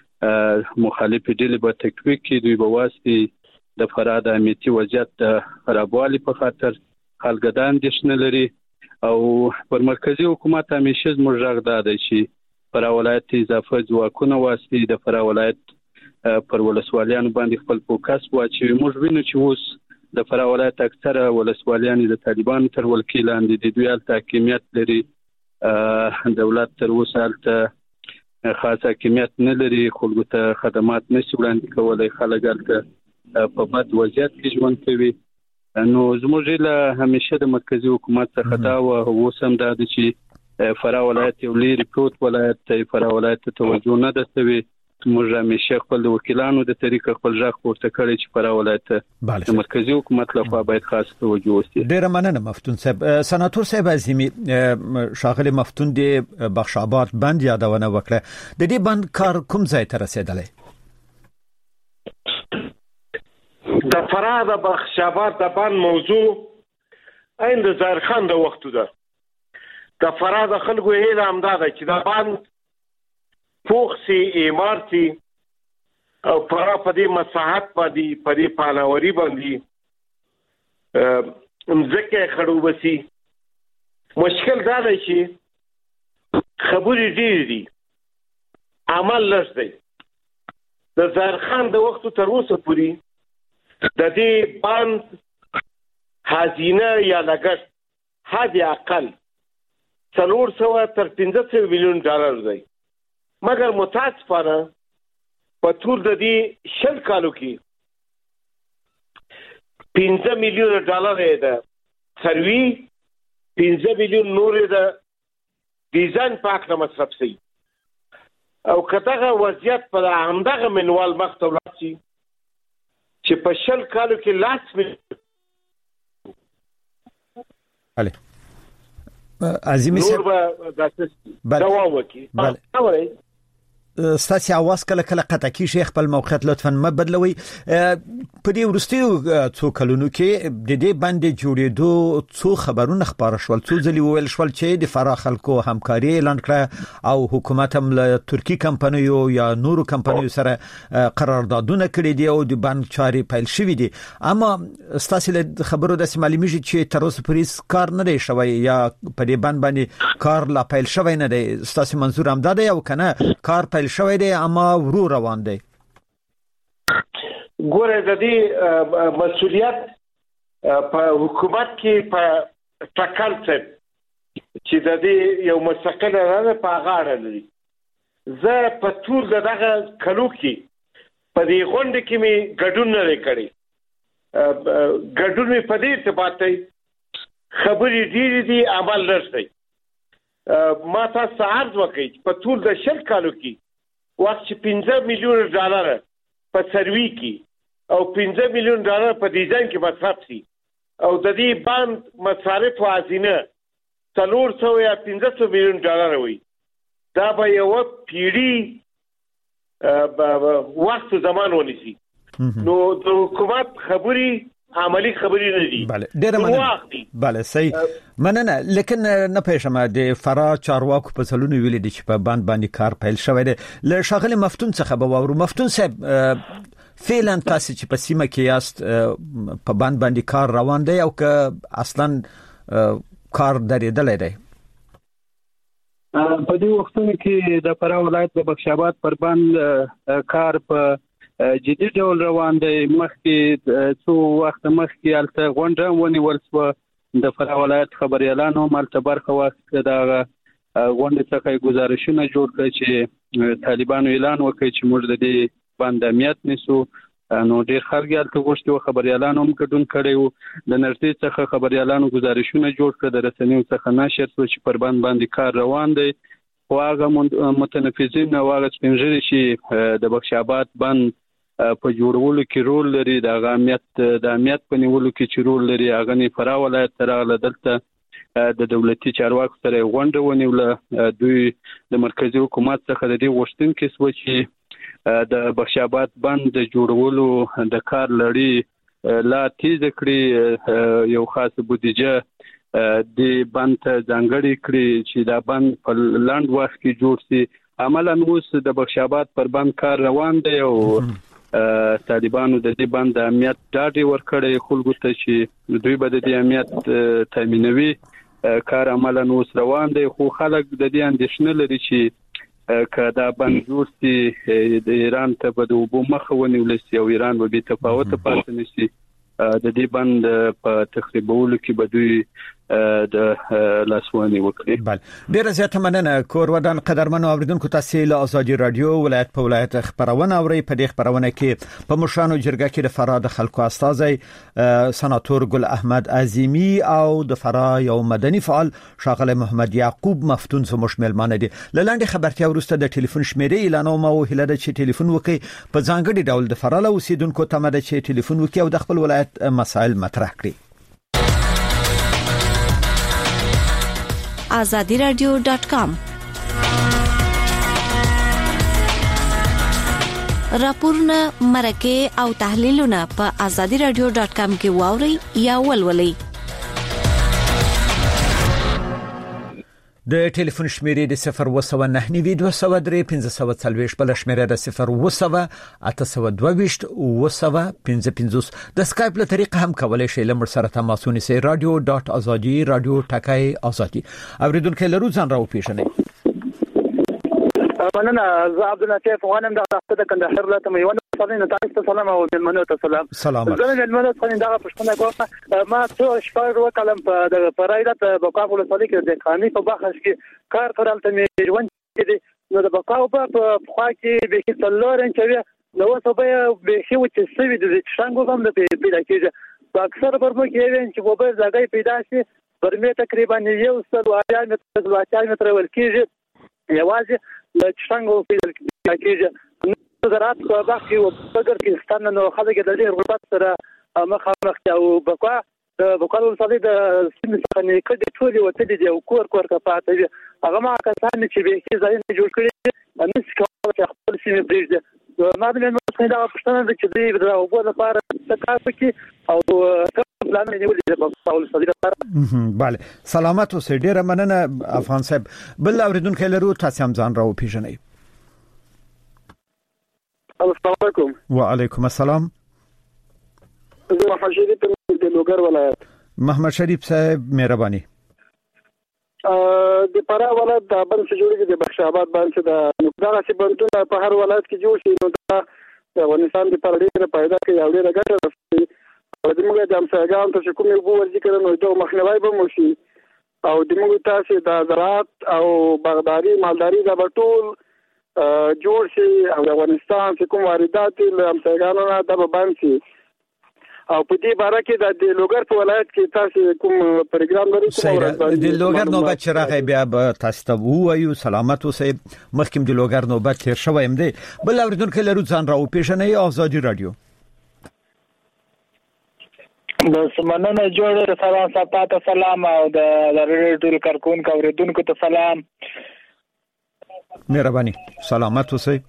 مخالف ډلې به تکویک کې دوی به واسطي د فراه د امنیتي وضعیت د خرابوالي په خاطر خلګدان دښنه لري او پر مرکزی حکومت همیشه زموږ غږ دا دی چې فراه ولایت اضافه ځواکونه واسطي د فراه ولایت پر ولسوالیانو باندې خپل فوکس واچوي. موږ وینو چې اوس د فراه ولایت اکثره ولسوالیان د طالبانو تر ولکې لاندې دي. دوی هلته حاکمیت لري، دولت تر اوسه هلته خاص حاکمیت نه لري، خلکو ته خدمات نشي وړاندې کولی، خلک هلته په بد وضعیت کې ژوند کوي. نو زموږ له همیشه د مرکزي حکومت څخه دا و اوس هم دا ده چې فراه ولایت یو لرې پروت ولایت دی، فراه ولایت ته توجه نه ده شوې. موږ همیشه خپل د وکیلانو د طریقه خپل ځخ پورته کړی چې فراه ولایت ته د مرکزي حکومت لخوا باید خاص توجه وشي. ډیره مننه مفتون صاحب. سناتور صاحب عظیمی شاغلی مفتون د بخشابات بند یادونه وکړه. د دې بند کار کوم ځای ته رسیدلی؟ د فراه د بخشابات د بند موضوع عین د ظاهرخان د وختو ده. د فراه د خلکو هیله همدا ده چې د بند پوخ سي ایمار سي او فراه په دې مساحت باندې په دې پاناوري باندې مځکه خړوب سي. مشکل دا دی چې خبرې ډېرې دي، عمل لږ دی. د ظاهرخان د وختو تر اوسه پورې د دې بند هزینه یا لګښت حد اقل څلور سوه تر پنځه سوه میلیون ډالر دی. مګر متاسفانه په ټول د دې شل کالو کې پنځه میلیون ډالر یې ده سروي، پنځه میلیون نور یې ده ډیزاین پاک نه مصرف شي. او که دغه وضعیت په همدغه منوال مخ ته ولاړ شي چې په شل کالو کې لاس بله عظیمی نور به داسې دوام وکړي. بله ستاسو आवाज کله کله قطع کیږي، خپل موقعیت لطفا ما بدلوي. په دې ورستیو څو کلونو کې د دې باندې جوړېدو څو خبرونه خبر شول، څو ځلې ویل شول چې د فراه خلکو همکاري اعلان کړه او حکومت هم له ترکی کمپنیو یا نورو کمپنیو سره قراردادونه کړي دي او د بانک چارې پیل شوې دي. اما ستاسو له خبرو د معلومیږي چې تر اوسه پورې کار نه دی شوی یا په دې باندې باندې کار لا پیل شوی نه دی. ستاسو منظور هم دا دی او کنه کار پیل شوی دی اما ورو روان دی؟ ګوره د دې مسؤلیت په حکومت کې په ټاکل څه چې د دې یو مستقل نه په غاړه لري. زه په ټول دغه کلو کې په دې غونډه کې می ګډون نه کړی. ګډون می په دې ارتباط خبرې ډېرې دي عمل نشته. ما تاسو عرض وکړ په ټول د شل کالو کې وخت چې پنځه میلیون ډالر په سروي کې او پنځه میلیون ډالر په ډیزاین کې مصرف شي او د دې باندې مصارف وازینه څلور سوه یا پنځه سوه میلیون ډالر وي. دا به یو پیړۍ وخت زمان ونیسي. نو د حکومت خبري عملی خبري نه دي. بله ډېر مننه. بله صحیح مننه. لیکن نه پېښم د فرا چارواکو په سلونو ویل دي چې په باندې باندې کار پیل شوی دی. له شاغلی مفتون څخه به وورو. مفتون صاحب فعلا تاسو چې په سیمه کې یاست په باندې باندې کار روان دی او که اصلا کار درېدلی دی؟ په دې وختونو کې د فراه ولایت د بخش آباد پر باندې کار په جدي ډول روان دی. مخکې څو وخت مخکې الته غونډه ونیول شوه د فراه ولایت خبريالانو مالته برخه واخیسته. د غونډې څخه ګزارشونه جوړ کړل چې طالبانو اعلان وکړ چې موږ د دې باندې امنیت نیسو. نو ډېر خلک الته غوښتي وو، خبريالانو هم ګډون کړی وو. د نړۍ څخه خبريالانو ګزارشونه جوړ کړل، د رسنیو څخه نشر شو چې پر باندې باندې کار روان دی. خو هغه متنفذین او هغه سپینږیري چې د بخش آباد باندې په جوړولو کې رول لري، د امنیت د امنیت په نیولو کې چې رول لري، هغه نه فراه ولایت سره دلته د دولتي چارواکو سره غونډه ونیوله. دوی د مرکزی حکومت څخه د دې غوښتنې سو چې د بخش آباد باندې د جوړولو د کار لړۍ لا تیز کړي، یو خاص بودیجه د باندې ځانګړي کړي چې دا باندې په لاند وخت کې جوړ شي. عملاً اوس د بخش آباد پر باندې کار روان دی او طالبانو د دې باندې امنیت ډاډ ورکړي خلکو ته چې دوی به د دې امنیت تامینوي. کار عملاً اوس روان دی، خو خلک د دې اندېښنه لري چې کدا باندې جوړ شي د ایران ته به د وبو مخه ونیول شي او ایران به بي تفاوت پاتې نشي. د دې باندې په تخریبولو کې به دوی د لاسواني وکړي. بله ډیره زیاته مننه. کور ودان قدرمنو اوریدونکو، تاسو له آزادي رادیو ولایت په ولایت خبرونه اوري. په دې خبرونه کې په مشرانو جرګه کې د فراه د خلکو استازي سناتور ګل احمد عظیمی او د فراه یو مدني فعال شاغله محمد یعقوب مفتون زموږ ملمانه دي. لاندې خبرتیا ورسته د ټلیفون شمیرې اعلانوم او هله د چې ټلیفون وکي په ځانګړي ډول د فراه له اوسیدونکو ته مده چې ټلیفون وکي او د خپل ولایت مسائل مطرح کړي. azadi radio dot com راپورونه مرکه او تحلیلونه په azadi radio dot com کې واوري یا ولولئ. د ټلیفون شمیرې د صفر وسوه نه نوي دوه سوه درې پنځه سوه څلوېښت، بل شمیره د صفر وسوه اته سوه دوه ویشت وسوه پنځه پنځوس. د سکایپ له طریقه هم کولای شئ له موږ سره تماس ونیسئ. رادیو ډاټ ازادي رادیو ټاکای ازادي. اوریدونکو لرو ځان راو پیژنئ. مننه. زه عبد النصر غانم د خپل کندهار ولایت میوند صالح تاسو سلام او ملمنو ته سلام. سلام. زه ملمنو څنګه دا پښتنه کوم. ما څو شپږ وکړم په د فرایدت بقاو ولسوالۍ کې د خاني په بخښ کې کار کړل ته مې ژوند کې نو د بقاو په خوا کې به کې څلور انچوي نو څه به به کې و چې سوي د څنګه هم د پیدا کېږي. اکثر برمو کې وین چې په بل ځای پیدا شي برمه تقریبا یو سل وایا متر وایا متر ورکیږي. یوازې د څنګه پیدا کېږي زراعت په باغ کې او بګر کې ستنه نو خلک د ډېر غربت سره مخامخ دي او بقا د بقالو صدې د سیمې څخه نه کډې ټولې وته دي او کور کور ته پاتې دي. هغه ما کسان چې به کې ځای نه جوړ کړي نو څه کوي خپل سیمې پریږدي. ما د نن څخه دا پښتنه چې دوی د اوبو لپاره څه کار کوي او کوم پلان یې ولې د بقالو صدې لپاره. بله سلامات اوسئ. ډیره مننه افغان صاحب. بل اوریدونکو لرو تاسو هم ځان راو پیژنئ. السلام علیکم. وعلیکم السلام. زه محمد شریف د لوګر ولایت. محمد شریف صاحب مهرباني. د فراه ولایت د بند څخه جوړیږي د بخش آباد باندې د دغه څه بندونه په هر ولایت کې جوړ شي نو دا افغانستان لپاره ډېره پیدا کوي او ډېره ګټه رسوي او زموږ د همسایګانو ته چې کومې اوبه ورځي کړي نو د مخنیوی به وشي او زموږ تاسې د زراعت او باغداري مالداري دا به ټول جوړ شي او د افغانستان چې کوم واردات دي له همسایګانو نه دا به بند شي او په دې باره کې د لوګر په ولایت کې تاسو کوم پروګرام لرئ کوم د لوګر نوبت چې راغی بیا به تاسو ته وایو سلامت اوسئ مخکې د لوګر نوبت تیر شوی هم دی بل اوریدونکو لرو ځان راو پیژنې آزادي رادیو د سمننه جوړ سلام سپاته سلام او د ریډیو کارکون کا اوریدونکو ته سلام مهرباني سلامت اوسئ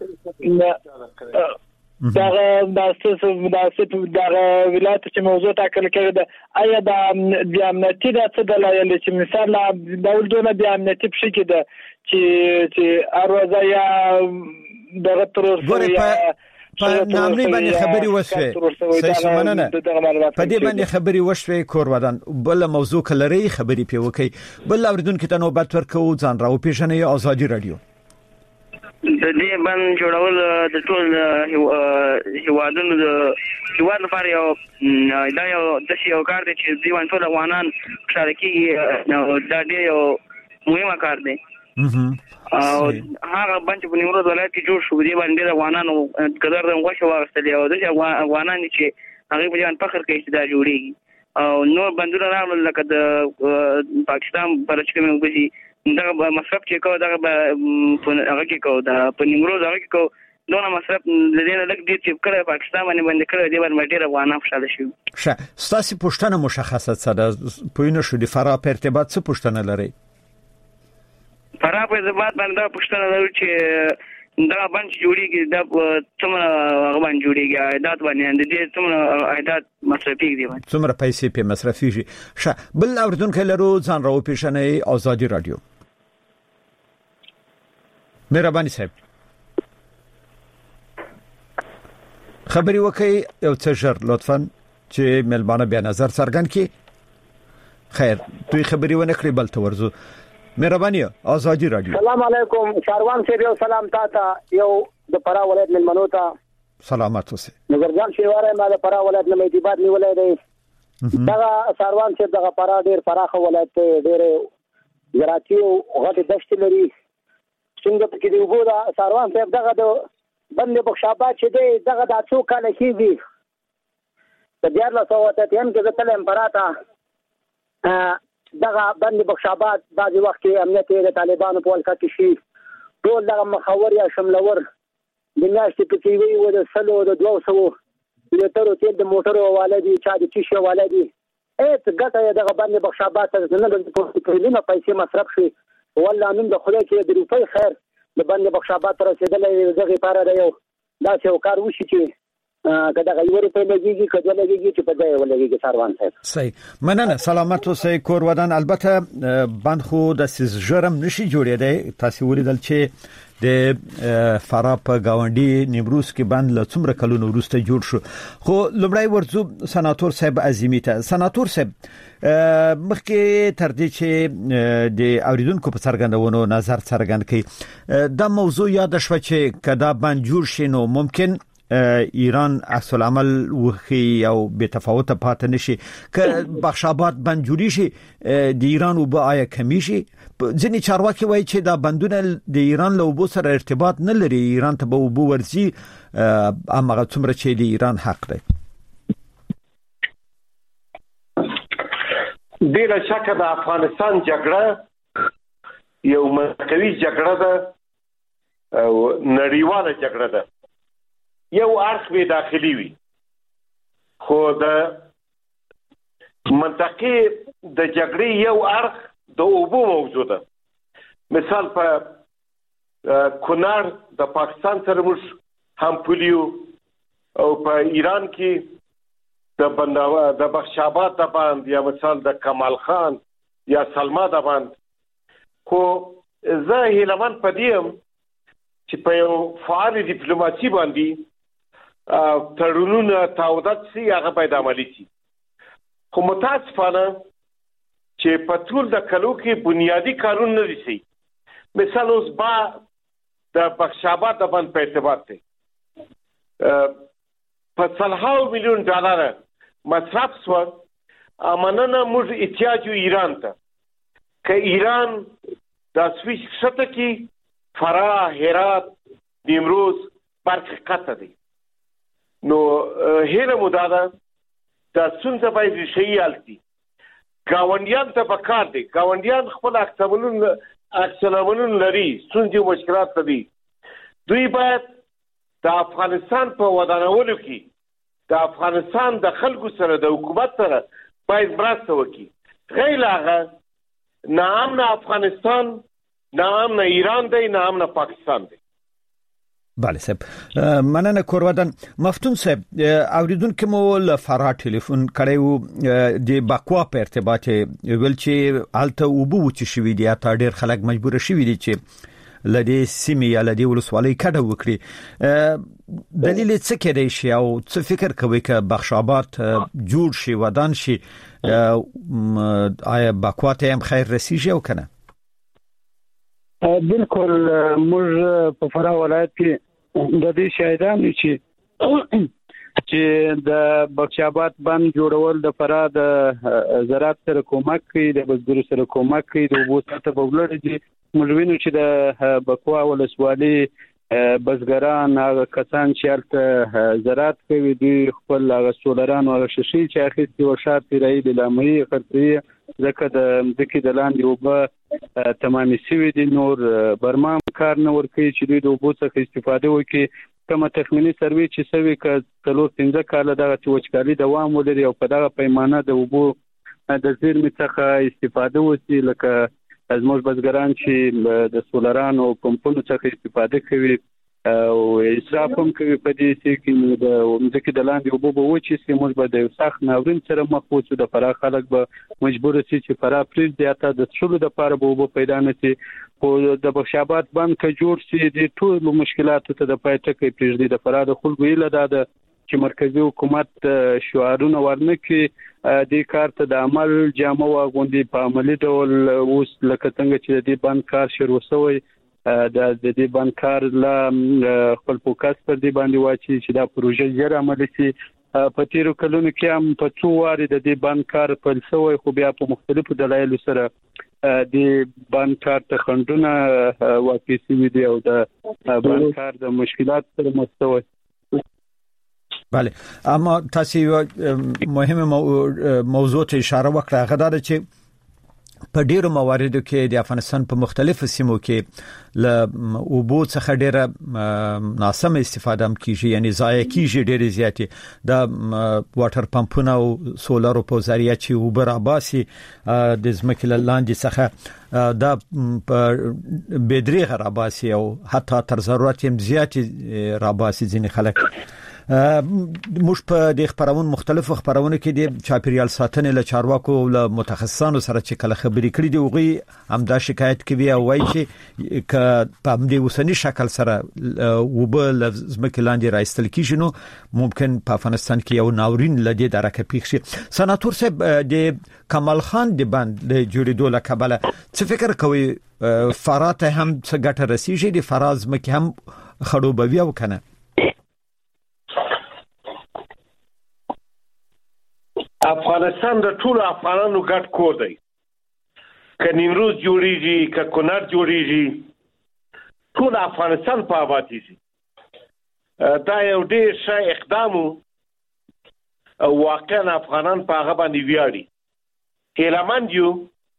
دا د ستاسو د ولایت چې موضوع ټاکل کړی ده آیا د امنیتي د څه د لایل چې مثال د ولدونه د امنیتي په شکل ده چې چې اروازه یا د ترور یا په نامني باندې خبري وشوي صحیح مننه په دې باندې خبري وشوي کور ودان بل موضوع کلري خبري پیوکي بل اوریدونکو ته نوبت ورکو ځان راو پیژنې آزادي رادیو د دې باندې جوړول د ټول هیوادونو د هیواد لپاره یو دا یو د یو کار دی چې دیوان ټول افغانان شریکي نو دا دی یو مهمه کار دی او هغه باندې په نیمروز ولایت کې جوړ شو دی باندې افغانانو قدر د غوښه واغستل او د افغانان چې هغه په ځان فخر کوي چې دا جوړیږي او نو بندونه راغلل لکه د پاکستان پر چې کومه وبسي دا مصرف چې کو دا هغه کې کو دا په نیمروز هغه کې کو دونه مصرف د دې نه لګ دي چې کله پاکستان باندې باندې کړی دی باندې ډیر افغانان خوشاله شي ښه ستاسو پښتنه مشخصه څه ده پوینه شو د فرا په ارتباط څه پښتنه لري فرا په ارتباط باندې پښتنه لري چې دا باندې جوړیږي دا څومره هغه باندې جوړیږي عادت باندې د دې څومره عادت مصرفي دي څومره پیسې په مصرفي شي بل اوردونکو لرو ځان راو پیژنې آزادي رادیو مهرباني صاحب خبري وکي یو څه ژر لطفا چې ملبانه بیا نظر څرګند کړي خیر دوی خبري ونه کړی بل تورزو مهرباني آزادي رادیو سلام علیکم شاروان صاحب یو سلام تاته یو د پرا ولایت ملمنو ته سلامات اوسه نظرجان شیواره ما د پرا ولایت نه مېدیبات نیولای دی دا شاروان صاحب دغه پرا ډیر فراخه ولایت ډیر زراعتي او غټ دشت لري څنګه پکې دی وګورئ دا ساروان صاحب دغه د بندې بخشابات چې دی دغه د څو کال کېږي د دیار له سوات ته هم کې تل امپراتا دغه بندې بخشابات بعضی وخت کې امنیت د طالبانو په ولکه کې شي ټول دغه مخاور یا شملور د میاشتې پکې وي او د سلو د دوه سو د ترو تل د موټرو والدي چا د چیشي والدي اته ګټه دغه بندې بخشابات نه د پرلینه پیسې مصرف شي والله نن د خدای کې د روپۍ خیر د باندې بخشابات رسیدلې دغه لپاره دی یو دا چې کار وشي چې کدا غوړې په لګيږي کدا لګيږي چې په ځای ولګيږي ساروان صاحب صحیح مننه سلامت اوسئ کور ودان البته باند خو د سیزجرم نشي جوړېدای تاسو ولیدل چې د فرا په گاونډي نیمروز کې باند له څومره کلونو وروسته جوړ شو خو لومړی ورځو سناتور صاحب عظیمی ته سناتور صاحب مخکې تر دې چې د اوریدونکو په څرګندونو نظر څرګند کړي دا موضوع یاد شوه چې کدا باندې جوړ شي نو ممکن ایران عکس العمل وخی او به تفاوت پاتې نشي ک بخشابات باندې جوړی شي د ایران او به آیا کمی شي ځینې چارواکي وایي چې دا بندونه د ایران له وبو سره ارتباط نه لري ایران ته به وبو ورزي امغه څومره چې د ایران حق دی بلا شک د افغانستان جګړه یو منطقوي جګړه ده او نړیواله جګړه ده یو اړخ به داخلي وي خو د منطقي د جګړې یو اړخ د اوبو موضوع ده مثال په کونړ د پاکستان سره موږ هم پولیو او په ایران کې د بنداو د بخشابات د باند یا مثال د کمال خان یا سلما د باند خو زه هیلمن پدیم چې په یو فعال ډیپلوماسي باندې تړونونه تعهدات سي هغه پیدا عملي شي خو متاسفانه چې په ټول د کلو کې بنیادی قانون نه دي مثال اوس با د بخشابات د باند په ارتباط دی په سلهاو میلیون ډالر مصرف شو. امننه موږ احتیاج یو ایران ته که ایران د سویچ شته کې فراه، هرات، نیمروز برق قطع دی. نو هیله مو دا ده دا ستونزه باید ریښې حل کړي. ګاونډیان ته پکار دی، ګاونډیان خپل عکسالعملونه لري، ستونزې او مشکلات لري. دوی باید د افغانستان په ودانولو کې د افغانستان د خلکو سره د حکومت سره باید مرسته وکړي. غیر هغه نه امن افغانستان، نه امن ایران دی، نه امن پاکستان دی. بله صاحب، مننه کوروادن. مفتون صاحب، اوریدونکو مو له فراه ټلیفون کړی و د بکوا په ارتباط ویل چې هلته اوبه وچې شوي دي، حتی ډېر خلک مجبور شوي دي چې لدې سیمې یا لدې ولسوالۍ کډه وکړي. دلیل څه کېدای شي او څه فکر کوي که بخش آباد جوړ شي، ودان شي، آیا بکوا ته هم خیر رسیږي او کنه؟ بالکل، موږ په فراه ولایت کې د دې شاهدان یو چې چې د بخش آباد بند جوړول د فراه د زراعت سره کومک کوي، د بزګرو سره کومک کوي، د اوبو سطح په لوړه دي. موږ وینو چې د بکوا ولسوالۍ بزګران، هغه کسان چې هلته زراعت کوي، دوی خپل هغه سولران او شیشې چې اخیستي و شاته پیرایي د لامعي خرڅوي، ځکه د ځمکې د لاندې اوبه تمامې شوي دي. نور برما کار نه ورکوي چې دوی د اوبو څخه استفاده وکړي. کومه تخمینی سروې چې سوي که څلور پنځه کاله دغه وچکالي دوام ولري او په دغه پیمانه د اوبو د زیرمې څخه استفاده وشي، لکه زموږ بزګران چې د سولران او پمپونو څخه استفاده کوي او اسراف هم کوي په دې کې د ځمکې د لاندې اوبه به وچې شي، موږ به د سخت ناورین سره مخ وشو. د فراه خلک به مجبور شي چې فراه پرېږدي، حتی د څښلو دپاره به اوبه پیدا نه شي. خو د بخش آباد بند که جوړ شي، د ټولو مشکلاتو ته د پای ټکی پرېږدي. د فراه د خلکو هیله دا ده چې مرکزي حکومت شعارونه ورنه کړي، دې کار ته د عمل جامه واغوندي په عملي ډول. اوس لکه څنګه چې د دې بند کار شروع شوی، د دې بند کار لا خپل فوکس پر دې باندې واچي چې دا پروژه ژر عملي شي. په تیرو کلونو کې هم په څو وارې د دې بند کار پیل شوی، خو بیا په مختلفو دلایلو سره د بند کار ته خنډونه واقع شوي دي او د بند کار د مشکلات سره مخ شوی. بله، اما تاسو مهمه موضوع ته اشاره وکړه، هغه دا چې په ډیرو مواردو کې د افغانستان په مختلفو سیمو کې له اوبو څخه ډیره ناسمه استفاده هم کیږي، یعنی ضایع کیږي ډیره زیاتې. د واټر پمپونو او سولرو په ذریعہ چې اوبه راباسي د ځمکې له لاندې څخه دا په بدریغه راباسي او حتی تر ضرورت هم زیاتې راباسي. ځینې خلک موږ په د خبرونو مختلفو خبرونو کې د چاپیریال ساتنې له چارواکو او له متخصصانو سره چې کله خبرې کړې دي، هغوی هم دا شکایت کوي او وایي چې که په همدې اوسني شکل سره اوبه له ځمکې لاندې راایستل کېږي، نو ممکن په افغانستان کې یو ناورین له دې درکه پیښ شي. سناتور صاحب، د کمال خان د بند د جوړېدو له کبله څه فکر کوي؟ فراه ته هم څه ګټه رسیږي؟ د فراه ځمکې هم خړوبوي او کنه؟ افغانستان د ټولو افغانانو ګډ کور دی. که نیمروز جوړیږي، که کونړ جوړیږي، ټول افغانستان په آبادیږي. دا یو ډېر ښه اقدام او واقعا افغانان په هغه باندې ویاړي. هیلهمند یو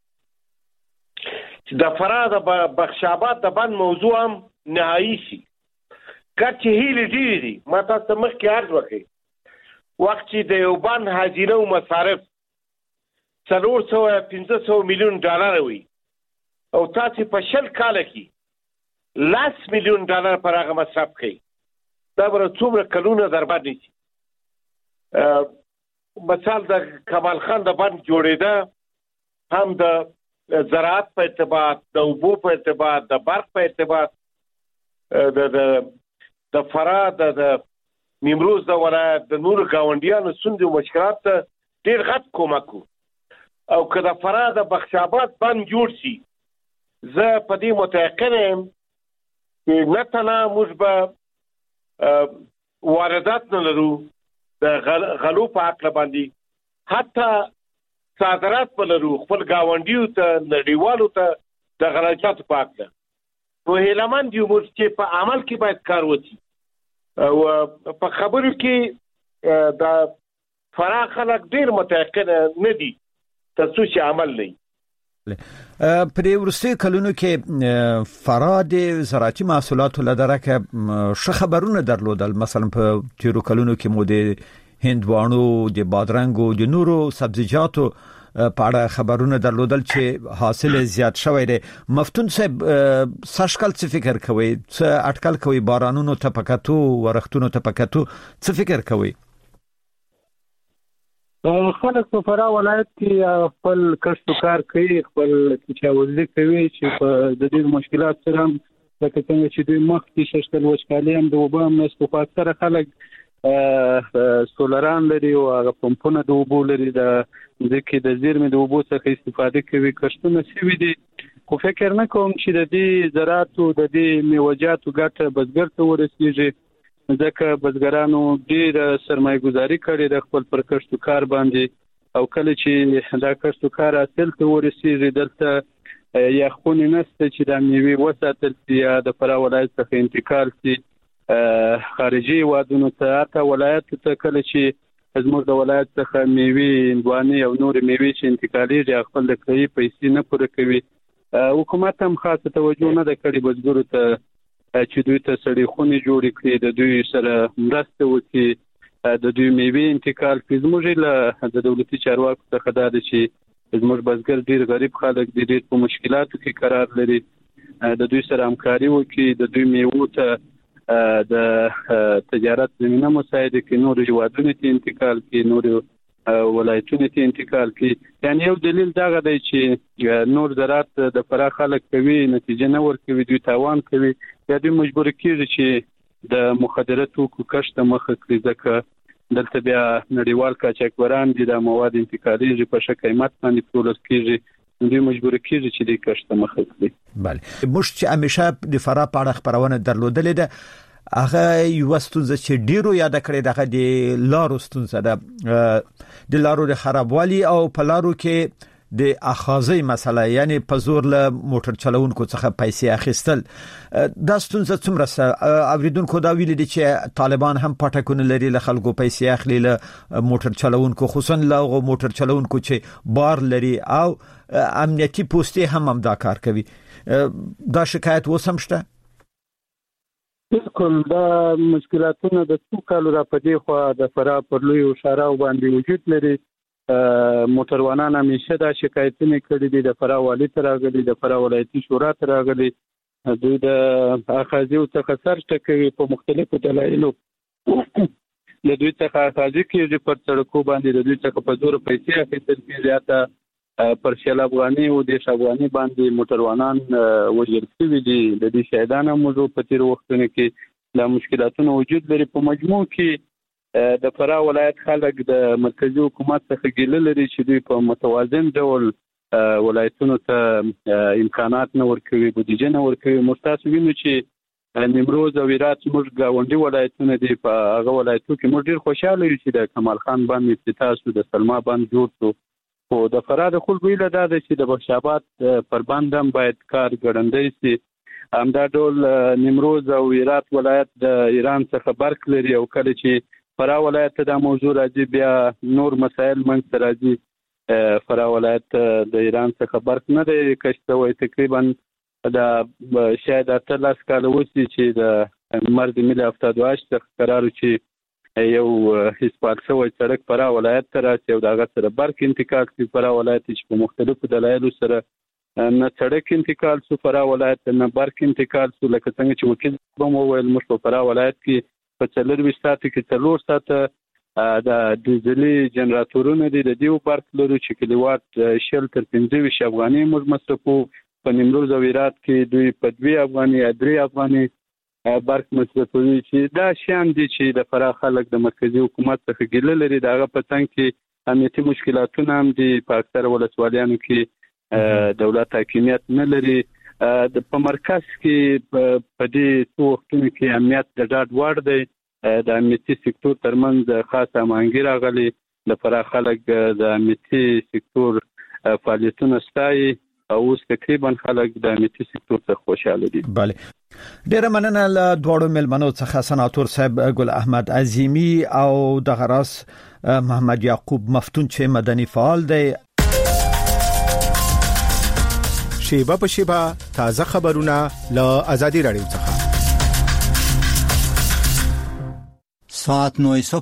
چې د فراه د بخش آباد د بند موضوع هم نهایي شي. ګرچې هیلې ډېرې دي، ما تاسو ته مخکې عرض وکړی وخت چې د یو بند هزینه او مصارف څلور سوه پنځه سوه میلیون ډالر وي او تاسو په شل کاله کې لس میلیون ډالر پر هغه مصرف کوي، دا به څومره کلونه در باندې شي. مثال د کمال خان د بند جوړېده هم د زراعت په اعتبار، د اوبو په اعتبار، د برق په اعتبار، د د فراه د نیمروز د ولایت د نورو ګاونډیانو ستونزې او مشکلات ته ډېر غټ کومک و. او که د فراه د بخش آباد بند جوړ شي، زه په دې متیقن یم چې نه تنها موږ به واردات نه لرو د غلو په حق باندې حتی صادرات په لرو خپل گاونډیو ته نړیوالو ته د غلچات په حق نو هیلمن دی موږ چې په عمل کې باید کار وکړي او په خبرو کې د فراخ خلک ډیر متيقن نه دي تاسو چې عمل نه پرې ورسته کلونو کې فراد زراعتي محصولاتو لدرکه ش خبرونه درلودل مثلا په تیرو کلونو کې مو د هندوانو د بادرنګو د نورو سبزیجاتو په اړه خبرونه درلودل چې حاصل زیات شوی دی مفتون صاحب ساشکل څه فکر کوي څه اټکل کوي بارانونو ته پکاتو ورختونو ته پکاتو څه فکر کوي خلک په فراه ولایت کې خپل کسب و کار کوي خپل تجاوزي کوي چې په د دې مشکلات سره لکه څنګه چې دوی مخکې ششتل وچکالي هم د وبا هم استفاده سره خلک سولران لري او هغه پمپونه د وبو لري د ځکه د زیرمې د وبو څخه استفاده کوي کښتونه سوي دي خو فکر نه کوم چې د دې زراعت او د دې میوجاتو ګټه بزګر ته ورسیږي ځکه بزګرانو ډیر سرمایه گذاري کړې د خپل پر کښتو کار باندې او کله چې دا کښتو کار حاصل ته ورسیږي دلته یا خونی نسته چې د میوې وساتل شي یا د فراه ولایت څخه انتقال شي خارجي وادونو ته حتی ولایت ته کله چې زموږ د ولایت څخه میوې هندوانې او نور میوې چې انتقالېږي خپل د کړې پیسې نه پوره کوي حکومت هم خاصه توجه نه ده کړې بزګرو ته چې دوی ته سړي خونې جوړې کړي د دوی سره مرسته وکړي د دوی میوې انتقال کړي زموږ له د دولتي چارواکو څخه دا ده چې زموږ بزګر ډیر غریب خلک دي ډیر په مشکلاتو کې قرار لري د دوی سره همکاري وکړي د دوی میوو ته د تجارت زمینه مساعده کړي نور هیوادونو ته انتقال کړي نور ولایتونو ته انتقال کړي یعنی یو دلیل دا غوډي چې نور زراعت د فراه خلک کوي نتیجه نه ورکوي دوی تاوان کوي یا دوی مجبور کیږي چې د مخدره توکو کښت مخه کړي ځکه دلته بیا نړیوال کاچاکوران دي د مواد انتقالي په شکل قیمت باندې پلورل کیږي دوی مجبور کیږي چې د کښت مخه کړي بله موږ چې همیشه د فراه په اړه خبرونه درلودلې ده هغه یو ستونزه چې ډیرو یاد کړې دغه د لارو ستونزه ده د لارو د خرابوالي او په لارو کې د اخاذي مسله یعنی په زور له موټر چلوونکو څخه پیسې اخیستل دا ستونزه څومره اوریدونکو دا ویل دي چې طالبان هم پټکونه لري له خلکو پیسې اخلي له موټر چلوونکو خصوصا له موټر چلوونکو چې بار لري او امنیتي پوسټي هم هم دا کار کوي دا شکایت وسم شته بالکل دا مشکلاتونه د څو کالو را پدې خو د فراه پر لوی اشاره باندې وجود لري موټروانان همیشه دا شکایتونه کړي دي د فراه والي تر راغلي د فراه ولایتي شورا تر راغلي دوی د اخاذي څخه سر ټکوي په مختلفو دلایلو له دوی څخه اخاذي کېږي پر سړکو باندې د دوی څخه په زور پیسې اخیستل کېږي زیاته پر شل افغاني او د افغاني باندې موټروانان وژل شوي دي د دې شهیدانو موضوع په تیر وختونو کې د مشکلاتونو وجود لري په مجموع کې د فراه ولایت خلک د مرکزی حکومت څخه ګیله لري چې دوی په متوازن ډول ولایتونو ته امکانات نه ورکوي بودیجه نه ورکوي مستاسو وینو چې نیمروز او هرات موږ گاونډي ولایتونه دي په هغه ولایتونو کې موږ ډیر خوشاله یو چې د کمال خان باندې افتتاح شو د سلما باندې جوړ شو خو د فراه د خلکو ویل دا چې د بخشاباد پر باندې هم باید کار ګړندی شي همدا ډول نیمروز او هرات ولایت د ایران څخه برق لري او کله چې فراه ولایت ته دا موضوع راځي بیا نور مسایل منځ ته راځي فراه ولایت د ایران څخه برق نه دی کښته وای تقریبا دا شاید اتلس کال وسی چې د مرد ملي افتادواش څخه قرار چې یو هیڅ شوی سړک فراه ولایت ته راځي او دغه سره برق انتقال کوي فراه ولایت چې په مختلفو دلایلو سره نه سړک انتقال سو فراه ولایت نه برق انتقال سو لکه څنګه چې وکیل به مو ویل موږ په فراه ولایت کې په څلور وشتات کې څلور ساعت د ډیزلي جنراتورونو دي د دیو برق لرو چې کلیوات شل تر پنځه ویشت افغاني موږ مصرفو په نیمروز او هرات کې دوی په دوی افغاني درې افغاني برق مصرفوي چې دا شان دي چې د فراه خلک د مرکزی حکومت څخه ګیله لري دغه په څنګ کې امنیتي مشکلاتونه هم دي په اکثر ولسوالیانو کې دولت حاکمیت نه لري د په مرکز کې په دې څو وختونو کې امنیت د ډاډ وړ دی د امنیتي سکتور ترمنځ خاصه مانګي راغلي د فرا خلک د امنیتي سکتور فعالیتونه ستایي او اوس تقریبا خلک د امنیتي سکتور څخه خوشاله دي. بله ډیره مننه له دوړو ملمنو څخه سناتور صاحب ګل احمد عظیمی او د غراس محمد یعقوب مفتون چې مدني فعال دی. شیبه په شیبه تازه خبرونه له آزادی رادیو څخه. ساعت نو صبح